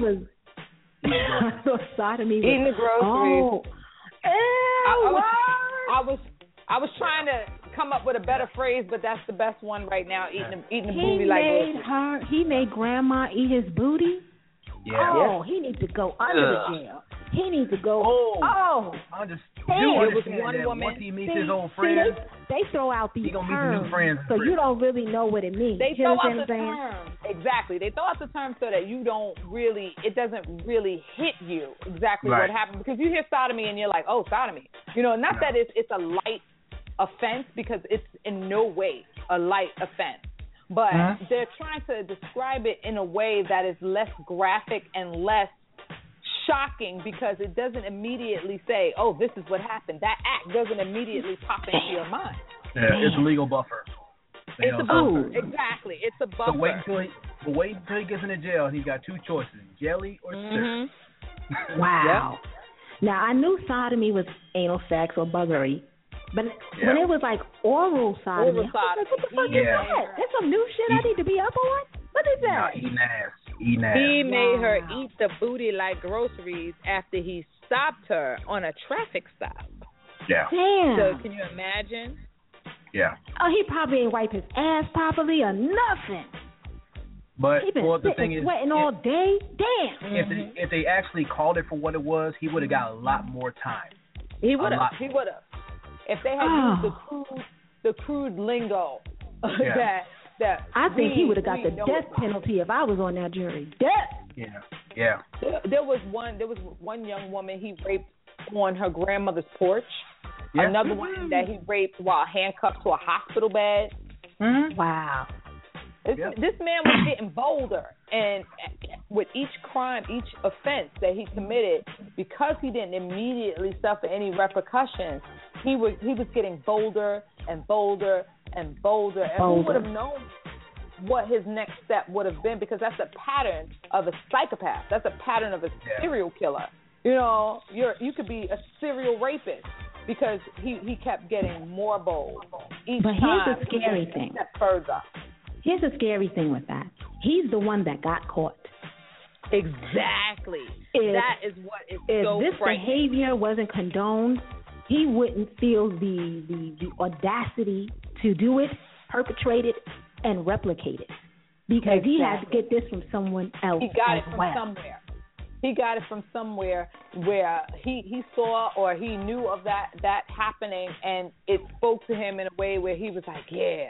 Sodomy was eating the groceries. Oh. I was trying to come up with a better phrase, but that's the best one right now. Eating the booty like groceries. He made grandma eat his booty. Yeah. Oh, he needs to go under the jail. He needs to go. I just understand one that woman. Once he meets his old friends, they throw out these gonna terms, meet some new friends, so you don't really know what it means. They throw out the terms. Exactly. They throw out the terms so that it doesn't really hit you exactly what happened, because you hear sodomy and you're like, oh, sodomy. Not that it's a light offense, because it's in no way a light offense. But they're trying to describe it in a way that is less graphic and less shocking, because it doesn't immediately say, oh, this is what happened. That act doesn't immediately pop into your mind. Yeah, it's a legal buffer. It's a buffer. Exactly. It's a buffer. So wait until he gets into jail, and he's got two choices, jelly or syrup. Wow. Now, I knew sodomy was anal sex or buggery, but when it was like oral sodomy, I was like, what the fuck is that? That's some new shit I need to be up on? What is that? Eating ass. He made her eat the booty like groceries after he stopped her on a traffic stop. Yeah. Damn. So can you imagine? Yeah. Oh, he probably ain't wipe his ass properly or nothing. But he been the thing is, sweating all day. Damn. If they actually called it for what it was, he would have got a lot more time. He would have. If they had used the crude lingo that I think he would have got the death penalty if I was on that jury. Death. Yeah. There was one young woman he raped on her grandmother's porch. Yeah. Another one that he raped while handcuffed to a hospital bed. Wow. This man was getting bolder, and with each crime, each offense that he committed, because he didn't immediately suffer any repercussions, he was getting bolder and bolder and bolder. And who would have known what his next step would have been? Because that's a pattern of a psychopath. That's a pattern of a serial killer. You could be a serial rapist, because he kept getting more bold each time. Here's the scary thing. Step further. Here's the scary thing with that. He's the one that got caught. Exactly. That is what is so frightening. If this behavior wasn't condoned, he wouldn't feel the audacity to do it, perpetrate it, and replicate it. Because he had to get this from someone else. He got it from somewhere. He got it from somewhere where he saw or he knew of that happening, and it spoke to him in a way where he was like,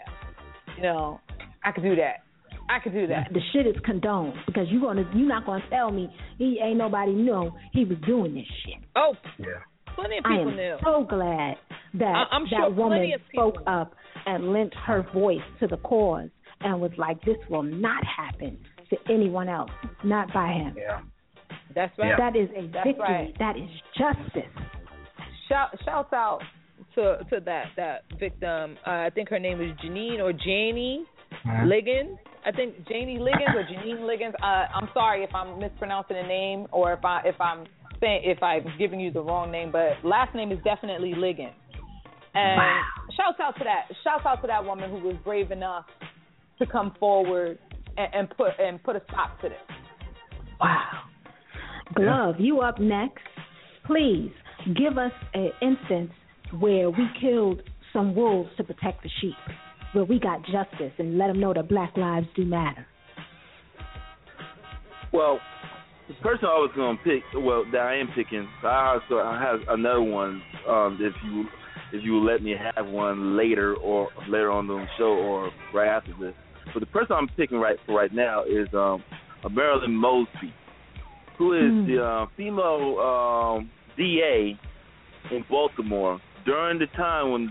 I could do that. The shit is condoned, because you're not gonna tell me he ain't nobody know he was doing this shit. Oh, yeah. Plenty of people knew. I am so glad that that woman spoke up and lent her voice to the cause and was like, this will not happen to anyone else, not by him. Yeah. That's right. That is a victory. Right. That is justice. Shout out to that victim. I think her name was Janine or Janie Liggins. I think Janie Liggins or Janine Liggins. I'm sorry if I'm mispronouncing the name, or if I'm giving you the wrong name, but last name is definitely Liggins. And shout out to that woman who was brave enough to come forward and put a stop to this. Wow. Glove, you up next. Please give us an instance where we killed some wolves to protect the sheep, where we got justice, and let them know that Black lives do matter. Well, the person I was going to pick, that I am picking, I have another one. If you if you will let me have one later on the show or right after this. But the person I'm picking right now is Marilyn Mosby, who is the female DA in Baltimore during the time when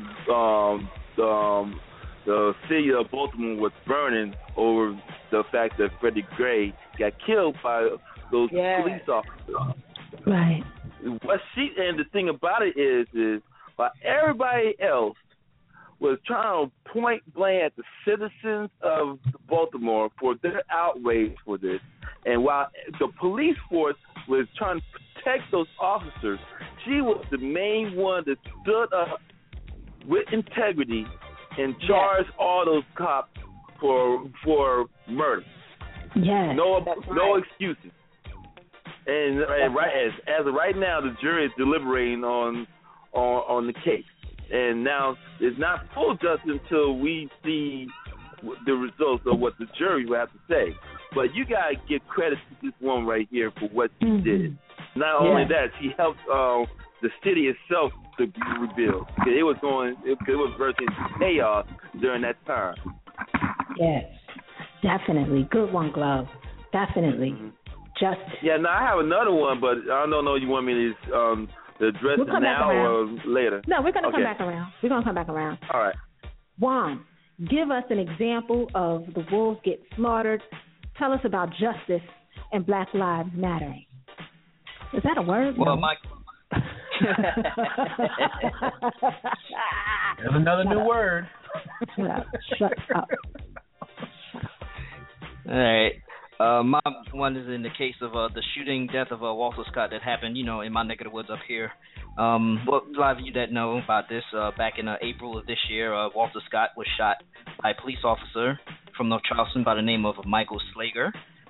the city of Baltimore was burning over the fact that Freddie Gray got killed by those police officers. Right. And the thing about it is while everybody else was trying to point blame at the citizens of Baltimore for their outrage for this, and while the police force was trying to protect those officers, she was the main one that stood up with integrity and charged all those cops for murder. Yes. No excuses. And as of right now, the jury is deliberating on the case. And now it's not full justice until we see the results of what the jury will have to say. But you gotta give credit to this woman right here for what she did. Not only that, she helped the city itself to be rebuilt. It was versus chaos during that time. Yes, definitely. Good one, Glove. Definitely. Justice. Yeah, now I have another one, but I don't know if you want me to address it now or later. No, we're going to come back around. We're going to come back around. All right. Juan, give us an example of the wolves get slaughtered. Tell us about justice and Black Lives Mattering. Is that a word? Well, no. Mike. There's another new word. Shut up. All right. My one is in the case of the shooting death of Walter Scott that happened, in my neck of the woods up here. Well, a lot of you that know about this, back in April of this year, Walter Scott was shot by a police officer from North Charleston by the name of Michael Slager.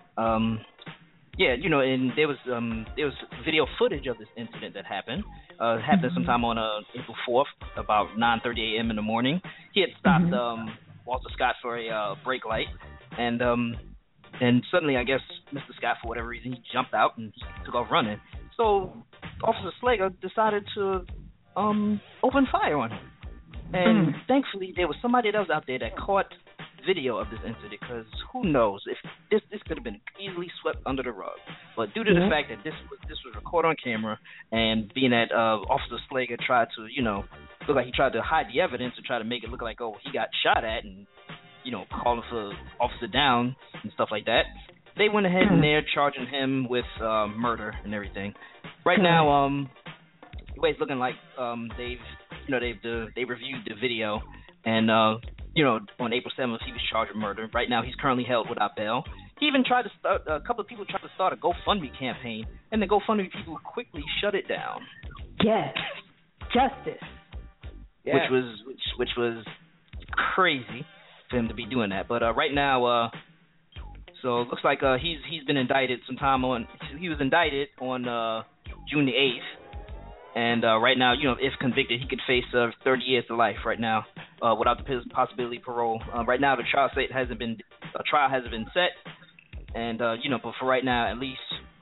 And there was video footage of this incident that happened. It happened sometime on April 4th, about 9:30 a.m. in the morning. He had stopped Walter Scott for a brake light, and suddenly, I guess, Mr. Scott, for whatever reason, he jumped out and he took off running. So Officer Slager decided to open fire on him. And thankfully, there was somebody else out there that caught video of this incident, because who knows if this could have been easily swept under the rug. But due to the fact that this was recorded on camera, and being that Officer Slager tried to, look like he tried to hide the evidence and try to make it look like, he got shot at and, calling for officer down and stuff like that, they went ahead and they're charging him with murder and everything. Right now, the way it's looking like they've reviewed the video, and on April 7th he was charged with murder. Right now he's currently held without bail. He even tried to start a couple of people tried to start a GoFundMe campaign, and the GoFundMe people quickly shut it down. Yes, justice. Yes. Which was crazy for him to be doing that. But right now, so it looks like he's been indicted he was indicted on June the 8th. And right now, if convicted, he could face 30 years to life right now, without the possibility of parole. Right now, the trial hasn't been set, and but for right now, at least,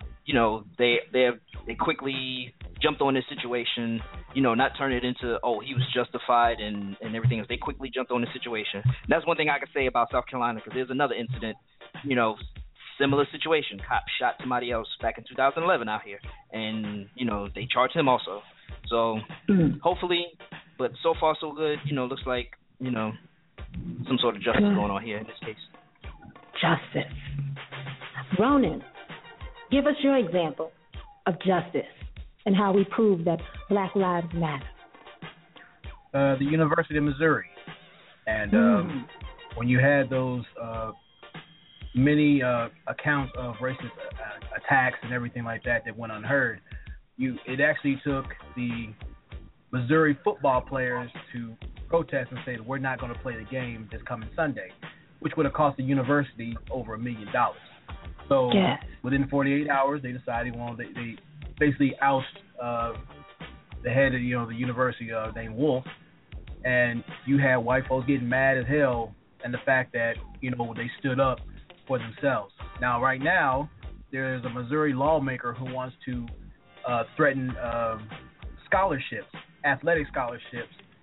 they quickly jumped on this situation, not turn it into he was justified and everything else. They quickly jumped on the situation. And that's one thing I can say about South Carolina, because there's another incident, similar situation. Cop shot somebody else back in 2011 out here, and they charged him also. So hopefully, but so far so good. Looks like some sort of justice going on here in this case. Justice. Ronan, give us your example of justice and how we prove that Black Lives Matter. The University of Missouri, and when you had those many accounts of racist attacks and everything like that went unheard, it actually took the Missouri football players to protest and say that we're not going to play the game this coming Sunday, which would have cost the university over $1 million. So within 48 hours, they decided they basically oust the head of the university named Wolf, and you had white folks getting mad as hell, and the fact that they stood up for themselves. Now, right now, there is a Missouri lawmaker who wants to threaten scholarships, athletic scholarships,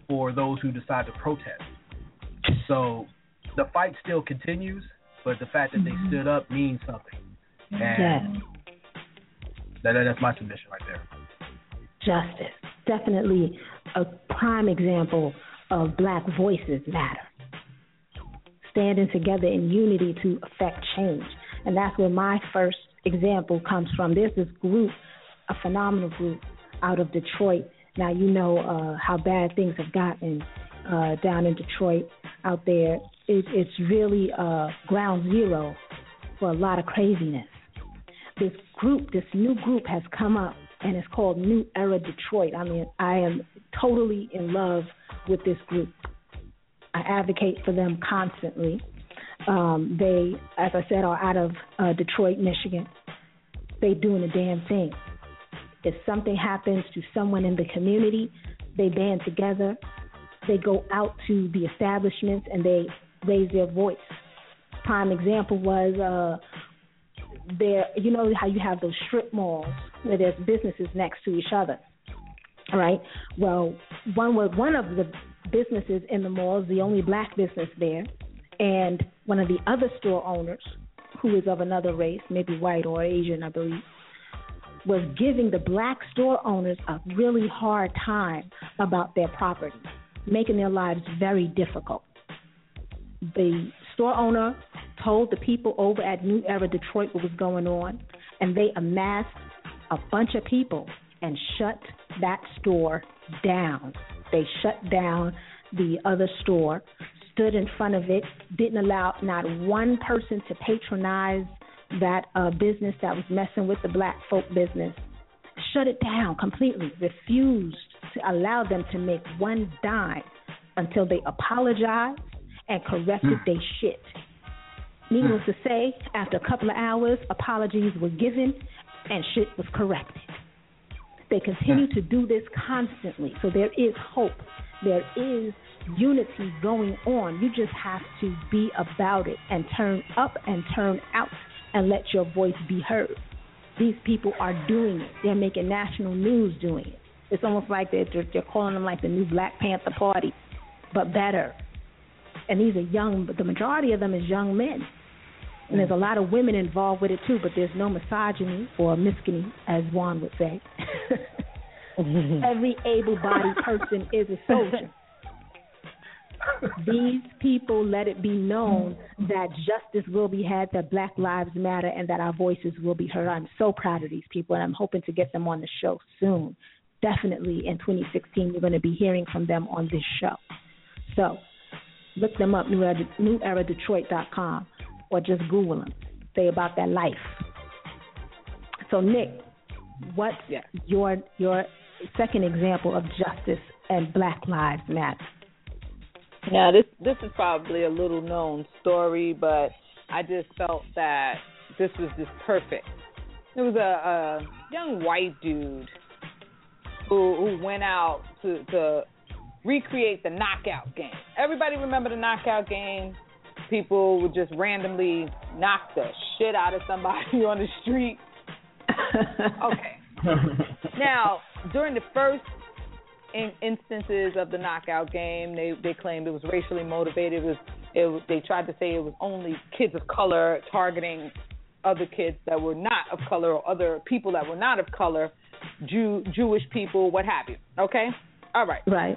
for those who decide to protest. So the fight still continues, but the fact that they stood up means something. And that's my submission right there. Justice. Definitely a prime example of Black voices matter. Standing together in unity to affect change. And that's where my first example comes from. There's this group, a phenomenal group out of Detroit. Now, you know how bad things have gotten down in Detroit out there. It's really ground zero for a lot of craziness. This new group has come up, and it's called New Era Detroit. I mean, I am totally in love with this group. I advocate for them constantly. They, as I said, are out of Detroit, Michigan. They doing a damn thing. If something happens to someone in the community, they band together. They go out to the establishments and they raise their voice. Prime example was you know how you have those strip malls where there's businesses next to each other, right? Well, one of the businesses in the mall is the only Black business there, and one of the other store owners, who is of another race, maybe white or Asian, I believe, was giving the Black store owners a really hard time about their property, making their lives very difficult. The store owner told the people over at New Era Detroit what was going on, and they amassed a bunch of people and shut that store down. They shut down the other store, stood in front of it, didn't allow not one person to patronize that business that was messing with the Black folk business. Shut it down completely, refused to allow them to make one dime until they apologized and corrected their shit. Needless to say, after a couple of hours, apologies were given and shit was corrected. They continue to do this constantly, so there is hope. There is unity going on. You just have to be about it and turn up and turn out and let your voice be heard. These people are doing it. They're making national news doing it. It's almost like they're calling them like the new Black Panther Party, but better. And these are young, but the majority of them is young men. And there's a lot of women involved with it too, but there's no misogyny or misogyny, as Juan would say. Every able-bodied person is a soldier. These people let it be known that justice will be had, that Black lives matter, and that our voices will be heard. I'm so proud of these people, and I'm hoping to get them on the show soon. Definitely in 2016, you're going to be hearing from them on this show. So look them up, NewEraDetroit.com, or just Google them. Say about that life. So, Nick, what's your second example of justice and Black Lives Matter? Now, this is probably a little known story, but I just felt that this was just perfect. There was a young white dude who went out to recreate the knockout game. Everybody remember the knockout game? People would just randomly knock the shit out of somebody on the street. Okay. Now, during the first instances of the knockout game, they claimed it was racially motivated. They tried to say it was only kids of color targeting other kids that were not of color or other people that were not of color, Jewish people, what have you. Okay? All right. Right.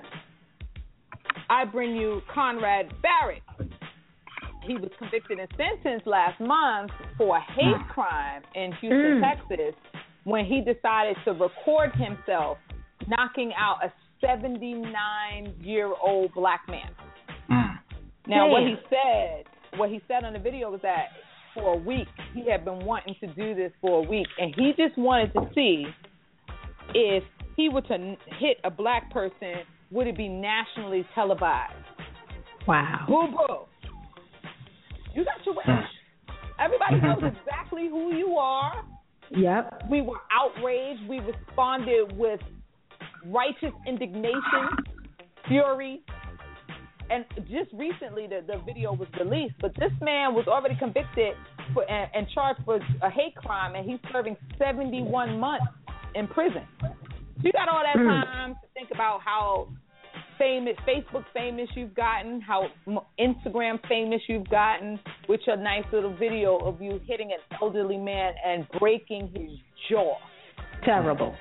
I bring you Conrad Barrett. He was convicted and sentenced last month for a hate crime in Houston, Texas, when he decided to record himself knocking out a 79-year-old Black man. Now, what he said on the video was that for a week, he had been wanting to do this for a week, and he just wanted to see if he were to hit a Black person, would it be nationally televised? Wow. Boo-boo. You got your wish. Everybody knows exactly who you are. Yep. We were outraged. We responded with righteous indignation, fury. And just recently the video was released, but this man was already convicted and charged for a hate crime, and he's serving 71 months in prison. So you got all that time to think about how famous, Facebook famous you've gotten, how Instagram famous you've gotten, with your nice little video of you hitting an elderly man and breaking his jaw. Terrible.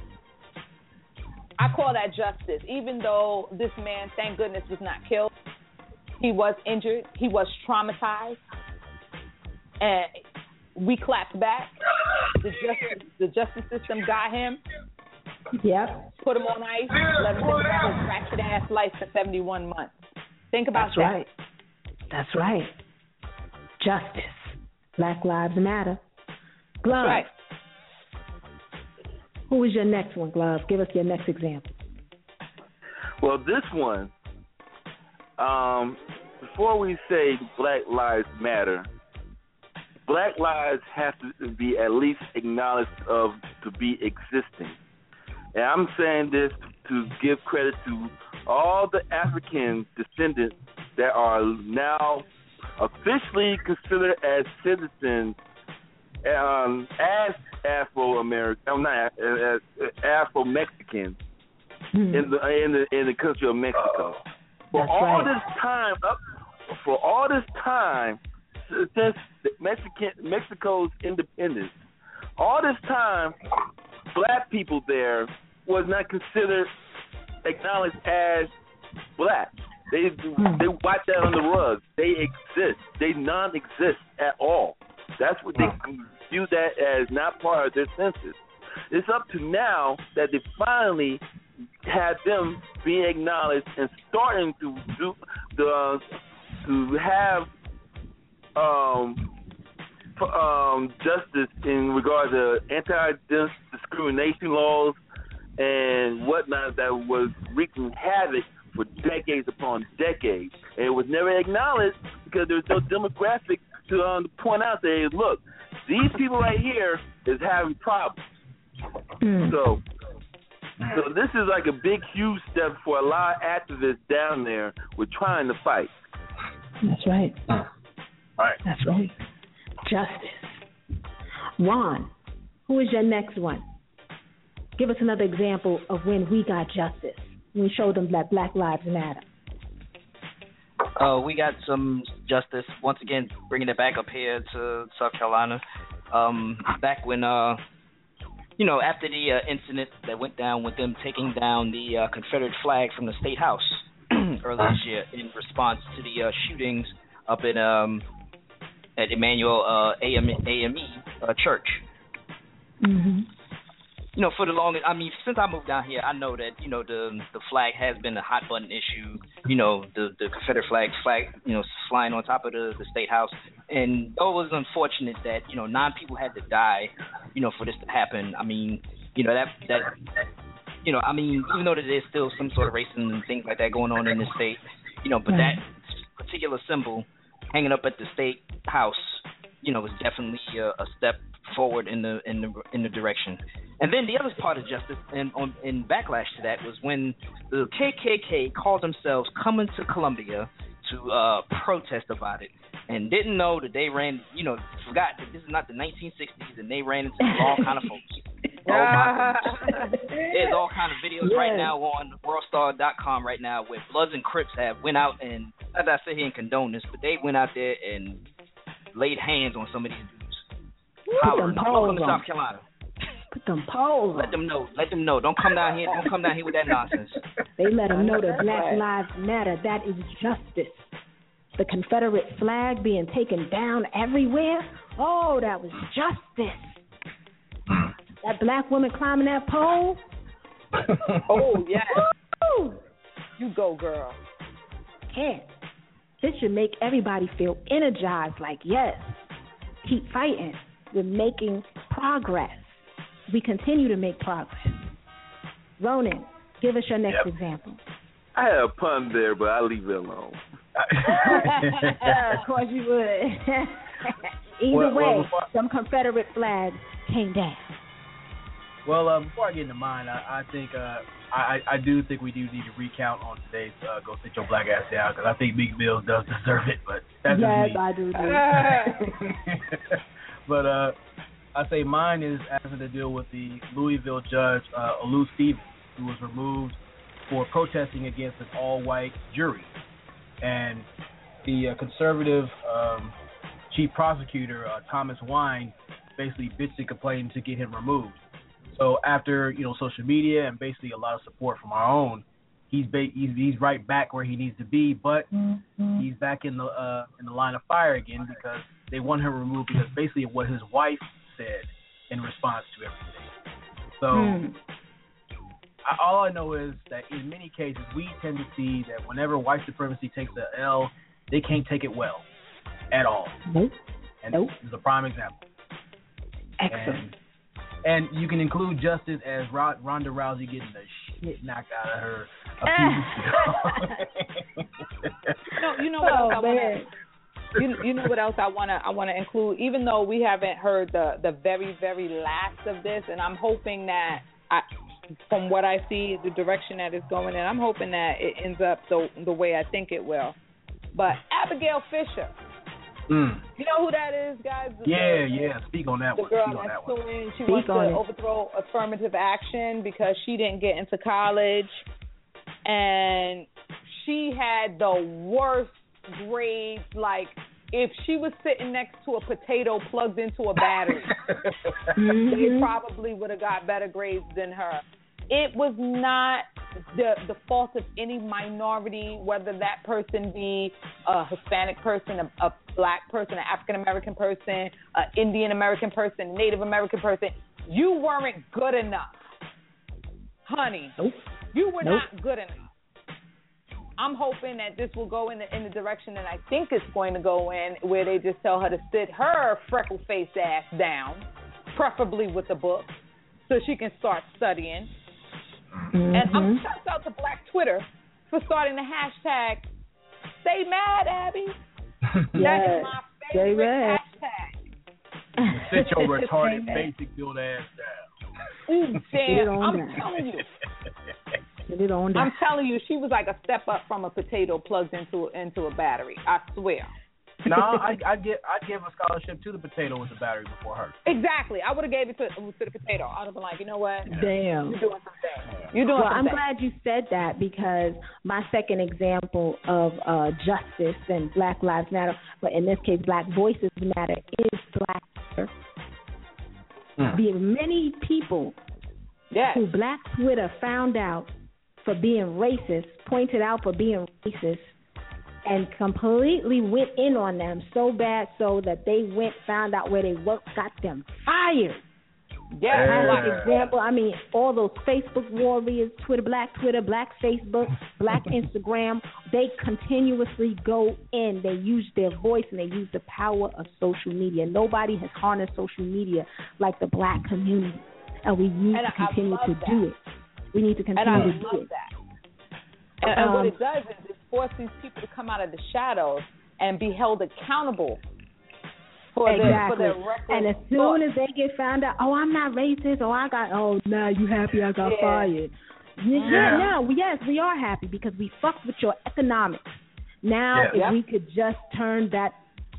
I call that justice. Even though this man, thank goodness, was not killed, he was injured, he was traumatized, and we clapped back. The justice system got him. Yep. Put him on ice, let him think about his ratchet ass life for 71 months. Think about that. Right. That's right. Justice. Black Lives Matter. Glove. Right. Who is your next one, Glove? Give us your next example. Well, this one, before we say Black Lives Matter, Black lives have to be at least acknowledged to be existing. And I'm saying this to give credit to all the African descendants that are now officially considered as citizens, as Afro-American, as Afro-Mexicans in the country of Mexico. For all this time, since Mexico's independence, all this time, black people there was not considered, acknowledged as black. They wipe that on the rug. They exist. They non-exist at all. That's what they view that as not part of their census. It's up to now that they finally have them being acknowledged and starting to do to have justice in regard to anti-discrimination laws and whatnot that was wreaking havoc for decades upon decades. And it was never acknowledged because there was no demographic to point out that, look, these people right here is having problems. So this is like a big, huge step for a lot of activists down there with trying to fight. That's right. Right. That's right. Justice. Juan, who is your next one? Give us another example of when we got justice. We showed them that Black Lives Matter. We got some justice, once again, bringing it back up here to South Carolina. Back when, after the incident that went down with them taking down the Confederate flag from the State House earlier this year in response to the shootings up at Emmanuel AME Church. Mm-hmm. For the longest, since I moved down here, I know that, the flag has been a hot button issue. The Confederate flag, flying on top of the State House. And it was unfortunate that, 9 people had to die, for this to happen. Even though that there's still some sort of racism and things like that going on in this state, but that particular symbol hanging up at the State House, was definitely a step forward in the direction. And then the other part of justice and in backlash to that was when the KKK called themselves coming to Columbia to protest about it, and didn't know that they ran, forgot that this is not the 1960s, and they ran into all kind of folks. Oh my goodness. There's all kind of videos right now on worldstar.com right now where Bloods and Crips have went out and, as I sit here and condone this, but they went out there and laid hands on some of these dudes. Welcome to South Carolina. Put them poles. Let them know. Don't come down here with that nonsense. They let them know that Black Lives Matter. That is justice. The Confederate flag being taken down everywhere. Oh, that was justice. That black woman climbing that pole. Oh, yeah. Woo! You go, girl. Yeah. This should make everybody feel energized, like, yes, keep fighting. We're making progress. We continue to make progress. Ronan, give us your next example. I had a pun there, but I'll leave it alone. Of course you would. Either way, some Confederate flags came down. Well, before I get into mine, I think I do think we do need to recount on today's Go Sit Your Black Ass Down, because I think Meek Mill does deserve it, but that's just me. I do. But I say mine is having to deal with the Louisville judge, Olu Stevens, who was removed for protesting against an all-white jury. And the conservative chief prosecutor, Thomas Wine, basically bitched and complained to get him removed. So after, social media and basically a lot of support from our own, he's right back where he needs to be, but he's back in the line of fire again because they want him removed because basically of what his wife said in response to everything. So all I know is that in many cases we tend to see that whenever white supremacy takes the L, they can't take it well at all. Nope. And this is a prime example. Excellent. And you can include justice as Ronda Rousey getting the shit knocked out of her a few weeks ago. You know what else I want to. You know what else I want to include, even though we haven't heard the very, very last of this, and I'm hoping that from what I see, the direction that it's going in, I'm hoping that it ends up the way I think it will. But Abigail Fisher, you know who that is, guys? Yeah. Speak on that one. The girl that's suing. She wants to overthrow affirmative action because she didn't get into college, and she had the worst grades. Like, if she was sitting next to a potato plugged into a battery, they probably would have got better grades than her. It was not the fault of any minority, whether that person be a Hispanic person, a black person, an African American person, an Indian American person, Native American person. You weren't good enough, honey. Nope. You were not good enough. I'm hoping that this will go in the direction that I think it's going to go in, where they just tell her to sit her freckle-faced ass down, preferably with a book, so she can start studying. And I'm shout out to Black Twitter for starting the hashtag Stay Mad, Abby. That is my favorite hashtag. Sit your retarded, basic build ass down. Ooh, damn, I'm telling you. I'm telling you, she was like a step up from a potato plugged into a battery. I swear. No, I'd give a scholarship to the potato with the battery before her. Exactly. I would have gave it to the potato. I'd have been like, you know what? Damn. You're doing something. Well, I'm glad you said that, because my second example of justice and Black Lives Matter, but in this case Black Voices Matter, is Black Twitter. The many people who Black Twitter found out for being racist, pointed out for being racist, and completely went in on them so bad so that they found out where they worked, got them fired. As an example, I mean, all those Facebook warriors, Black Facebook, Black Instagram, they continuously go in. They use their voice and they use the power of social media. Nobody has harnessed social media like the Black community, and we need to continue to do it. We need to continue to do it. And what it does is it forces these people to come out of the shadows and be held accountable for their record. And as soon as they get found out, oh, I'm not racist, now you happy I got fired. Yes, we are happy because we fucked with your economics. Now, if we could just turn that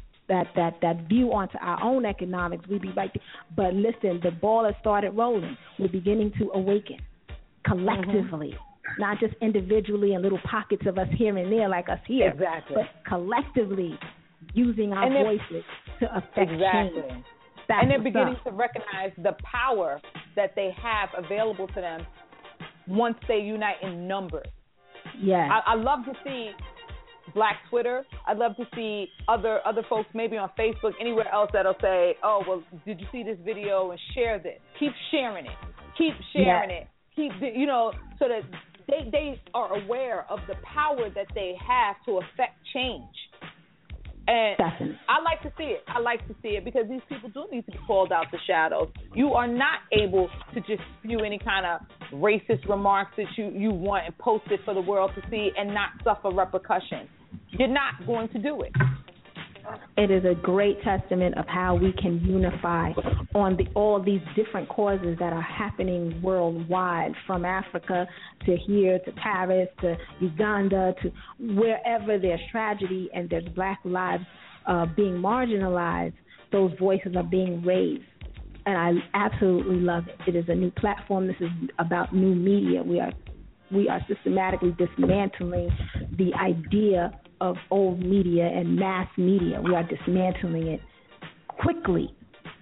view onto our own economics, we'd be right there. But listen, the ball has started rolling. We're beginning to awaken collectively. Not just individually in little pockets of us here and there like us here, but collectively using our voices to affect change. And they're beginning to recognize the power that they have available to them once they unite in numbers. I love to see Black Twitter. I'd love to see other folks maybe on Facebook, anywhere else that'll say, oh, well, did you see this video, and share this. Keep sharing it. Keep sharing it. So that they are aware of the power that they have to affect change. And I like to see it. I like to see it because these people do need to be called out the shadows. You are not able to just spew any kind of racist remarks that you want and post it for the world to see and not suffer repercussions. You're not going to do it. It is a great testament of how we can unify on all these different causes that are happening worldwide, from Africa to here to Paris to Uganda to wherever there's tragedy and there's Black lives being marginalized. Those voices are being raised, and I absolutely love it. It is a new platform. This is about new media. We are we are systematically dismantling the idea of old media and mass media. We are dismantling it quickly.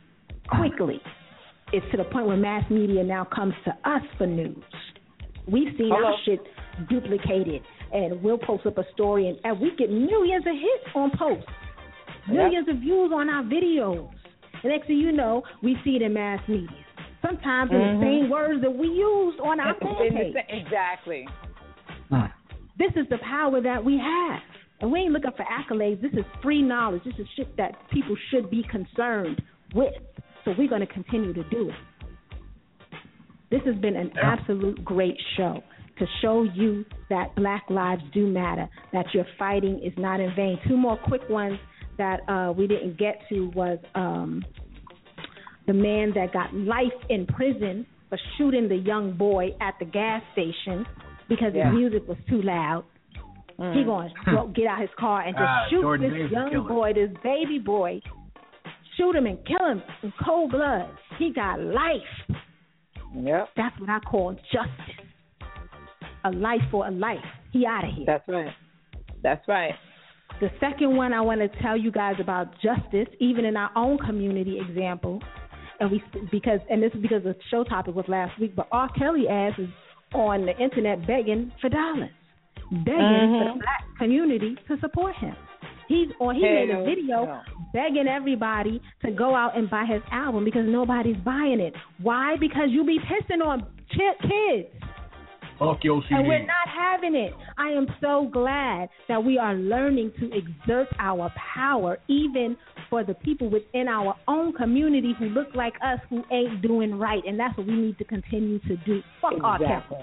It's to the point where mass media now comes to us for news. We've seen our shit duplicated, and we'll post up a story, and we get millions of hits on posts, millions of views on our videos. The next thing you know, we see it in mass media. Sometimes in the same words that we used on our fan page. Exactly. This is the power that we have. And we ain't looking for accolades. This is free knowledge. This is shit that people should be concerned with. So we're going to continue to do it. This has been an absolute great show to show you that Black lives do matter, that your fighting is not in vain. Two more quick ones that we didn't get to was the man that got life in prison for shooting the young boy at the gas station because his music was too loud. He going to get out his car and just shoot Jordan this Davis young boy, this baby boy, shoot him and kill him in cold blood. He got life. Yep. That's what I call justice. A life for a life. He out of here. That's right. The second one I want to tell you guys about justice, even in our own community example, and this is because the show topic was last week, but R. Kelly ass is on the internet begging for dollars, begging for the Black community to support him. He made a video begging everybody to go out and buy his album because nobody's buying it. Why? Because you be pissing on kids. Fuck your CD. And we're not having it. I am so glad that we are learning to exert our power, even for the people within our own community who look like us, who ain't doing right. And that's what we need to continue to do. Fuck R. Kelly.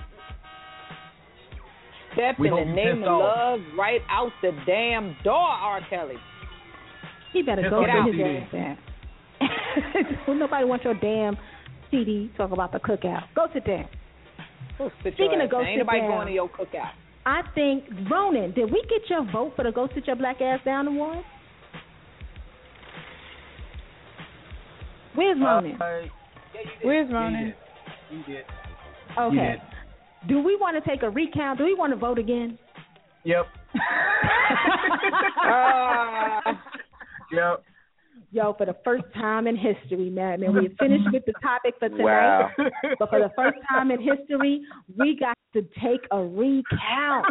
Step in the name of love right out the damn door, R. Kelly. He better go get his ass down. Nobody wants your damn CD talk about the cookout. Go sit down. Speaking of go sit down, ain't nobody going to your cookout. I think, Ronan, did we get your vote for the Go Sit Your Black Ass Down award? Where's Ronan? Where's Ronan? You did. Okay. You did. Do we want to take a recount? Do we want to vote again? Yep. Yep. Yo, for the first time in history, man, we finished with the topic for tonight. Wow. But for the first time in history, we got to take a recount.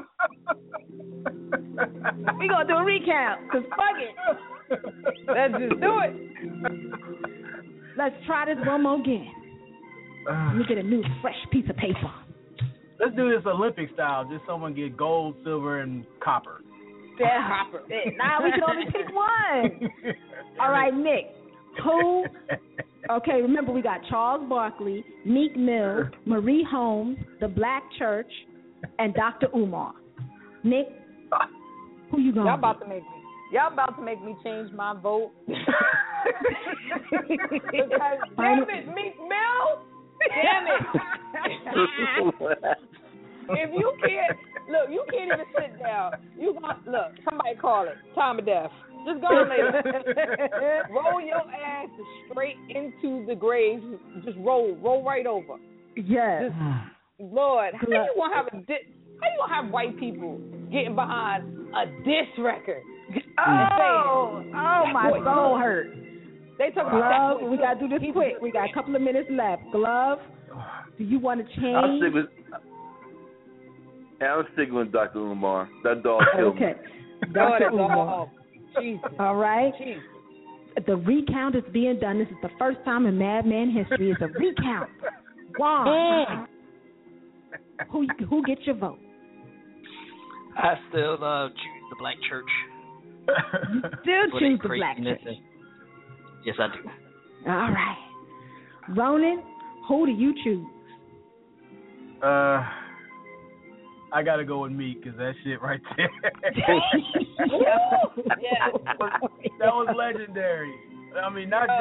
We gonna do a recount, cause fuck it. Let's just do it. Let's try this one more again. Let me get a new fresh piece of paper. Let's do this Olympic style. Just someone get gold, silver, and copper. Copper. Nah, we can only pick one. All right, Nick. Who? Okay, remember we got Charles Barkley, Meek Mill, Marie Holmes, The Black Church, and Dr. Umar. Nick, who you going? Y'all about to make me change my vote. Damn it, Meek Mill. Damn it. If you can't, look, you can't even sit down. Look, somebody call it time of death. Just go on later. Roll your ass straight into the grave. Just roll right over. Yes. Lord, how you gonna have white people getting behind a diss record? Oh, my soul hurt. They talk about Glove, we gotta do this quick. We got a couple of minutes left. Glove, do you want to change? I'm sticking with Dr. Umar. That dog killed me. Okay. Dr. Umar. Jesus. All right. Jesus. The recount is being done. This is the first time in Madman history. It's a recount. Wow. Who gets your vote? I still choose the Black Church. You still choose the Black Church. Yes, I do. All right. Ronan, who do you choose? I gotta go with Meek, cause that shit right there. That was legendary. I mean, not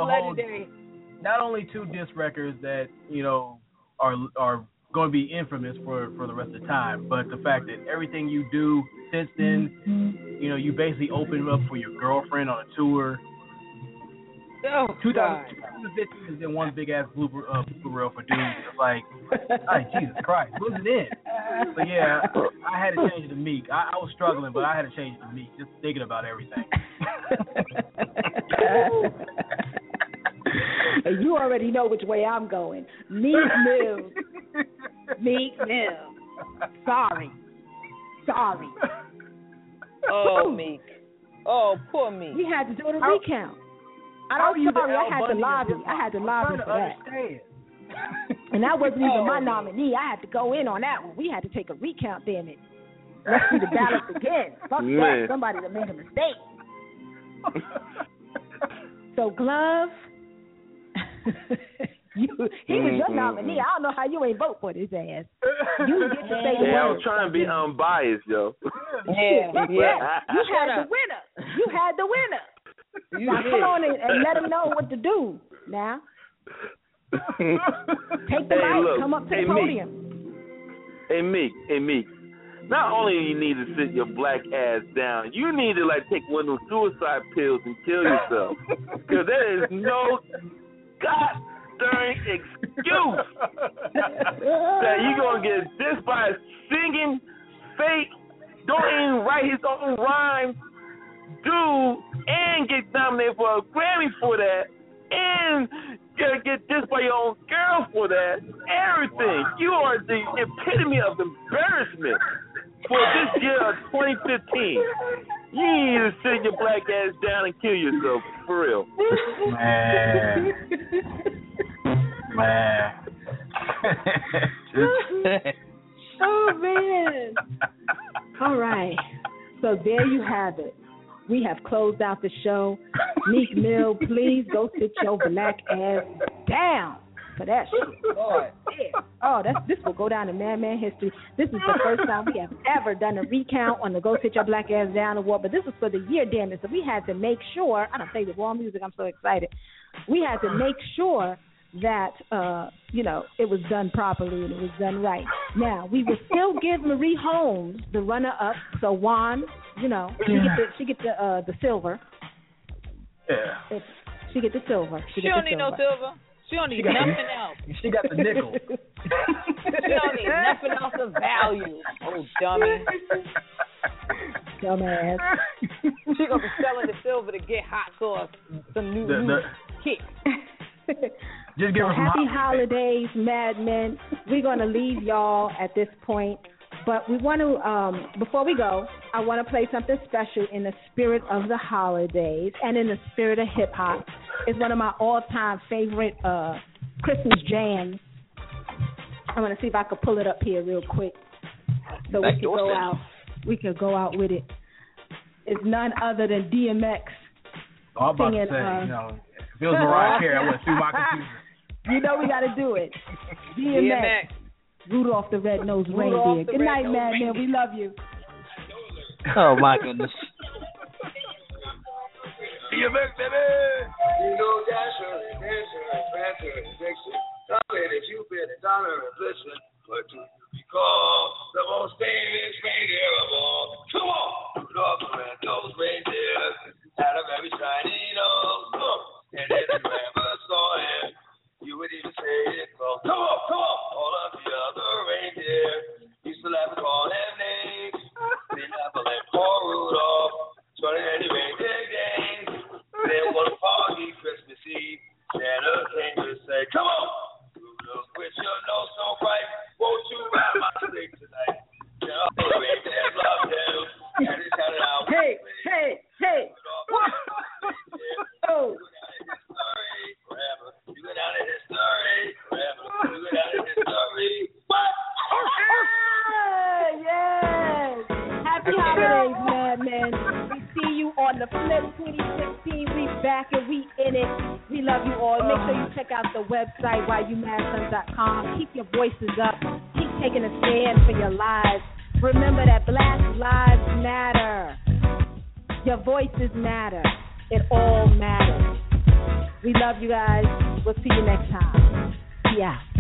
only two diss records that are going to be infamous for the rest of the time, but the fact that everything you do since then, you basically open up for your girlfriend on a tour. Oh, 2015 has been one big ass blooper reel for dudes. It's like, Jesus Christ, who's it in? But yeah, I had to change it to Meek. I was struggling, but I had to change it to Meek, just thinking about everything. You already know which way I'm going. Meek Mill. Meek Mill. Sorry. Oh, Meek. Oh, poor Meek. We had to do the recount. I had to lobby for that. And that wasn't even my nominee. I had to go in on that one. We had to take a recount, damn it. Let's see the ballots again. Fuck that. Somebody that made a mistake. So, Glove, he was your nominee. I don't know how you ain't vote for his ass. You get to say the I was trying to be unbiased, yo. Yeah. You had the winner. Now come on and let them know what to do. Now, take the mic, come up to the podium. Hey Meek. Not only you need to sit your black ass down, you need to take one of those suicide pills and kill yourself. Because there is no goddamn excuse that you're gonna get this by singing fake, don't even write his own rhymes, dude, and get nominated for a Grammy for that, and get this by your own girl for that. Everything. Wow. You are the epitome of embarrassment for this year of 2015. You need to sit your black ass down and kill yourself, for real. Man. Oh, man. All right. So there you have it. We have closed out the show. Meek Mill, please go sit your black ass down for that shit. Lord, yeah. Oh, this will go down in Madman history. This is the first time we have ever done a recount on the Go Sit Your Black Ass Down award, but this was for the year, damn it. So we had to make sure, I don't play with raw music, I'm so excited. We had to make sure that, it was done properly and it was done right. Now, we will still give Marie Holmes the runner-up. So, Juan, she get the silver. Yeah. She get the silver. She don't need no silver. She don't need nothing else. She got the nickel. She don't need nothing else of value. Oh, dummy. Dumbass. She gonna be selling the silver to get hot sauce, some new kick. Just give her some happy holidays, Mad Men. We're gonna leave y'all at this point. But we want to, before we go, I want to play something special in the spirit of the holidays and in the spirit of hip-hop. It's one of my all-time favorite Christmas jams. I'm going to see if I can pull it up here real quick so we can go out. We can go out with it. It's none other than DMX. I'm about to say, if it was Mariah Carey, I would have threw my computer. You know we got to do it. DMX. Rudolph the Red-Nosed Reindeer. Good night, Madman. We love you. Oh, my goodness. DMX, baby. You know Dasher and Dancer and Prancer and Vixen. Talking that you've been a Donner and Blitzen. But do you recall the most famous reindeer of all? Come on! Rudolph the Red-Nosed Reindeer had a very shiny nose. And if you ever saw him, you would even say it close. Come on! All of the other reindeer used to laugh and call him names. They never let poor Rudolph join any reindeer games. Then one foggy Christmas Eve, Santa came to say, come on! Rudolph, with your nose so bright, won't you ride my sleigh tonight? And all the reindeers loved him, and he shouted out, Hey! Oh! You go down in history forever. You go down in history. What? Yes! Happy holidays, Madman. We see you on the flip 2016. We back and we in it. We love you all. Make sure you check out the website, whyoumadsons.com. Keep your voices up. Keep taking a stand for your lives. Remember that Black lives matter. Your voices matter. It all matters. We love you guys. We'll see you next time. Yeah.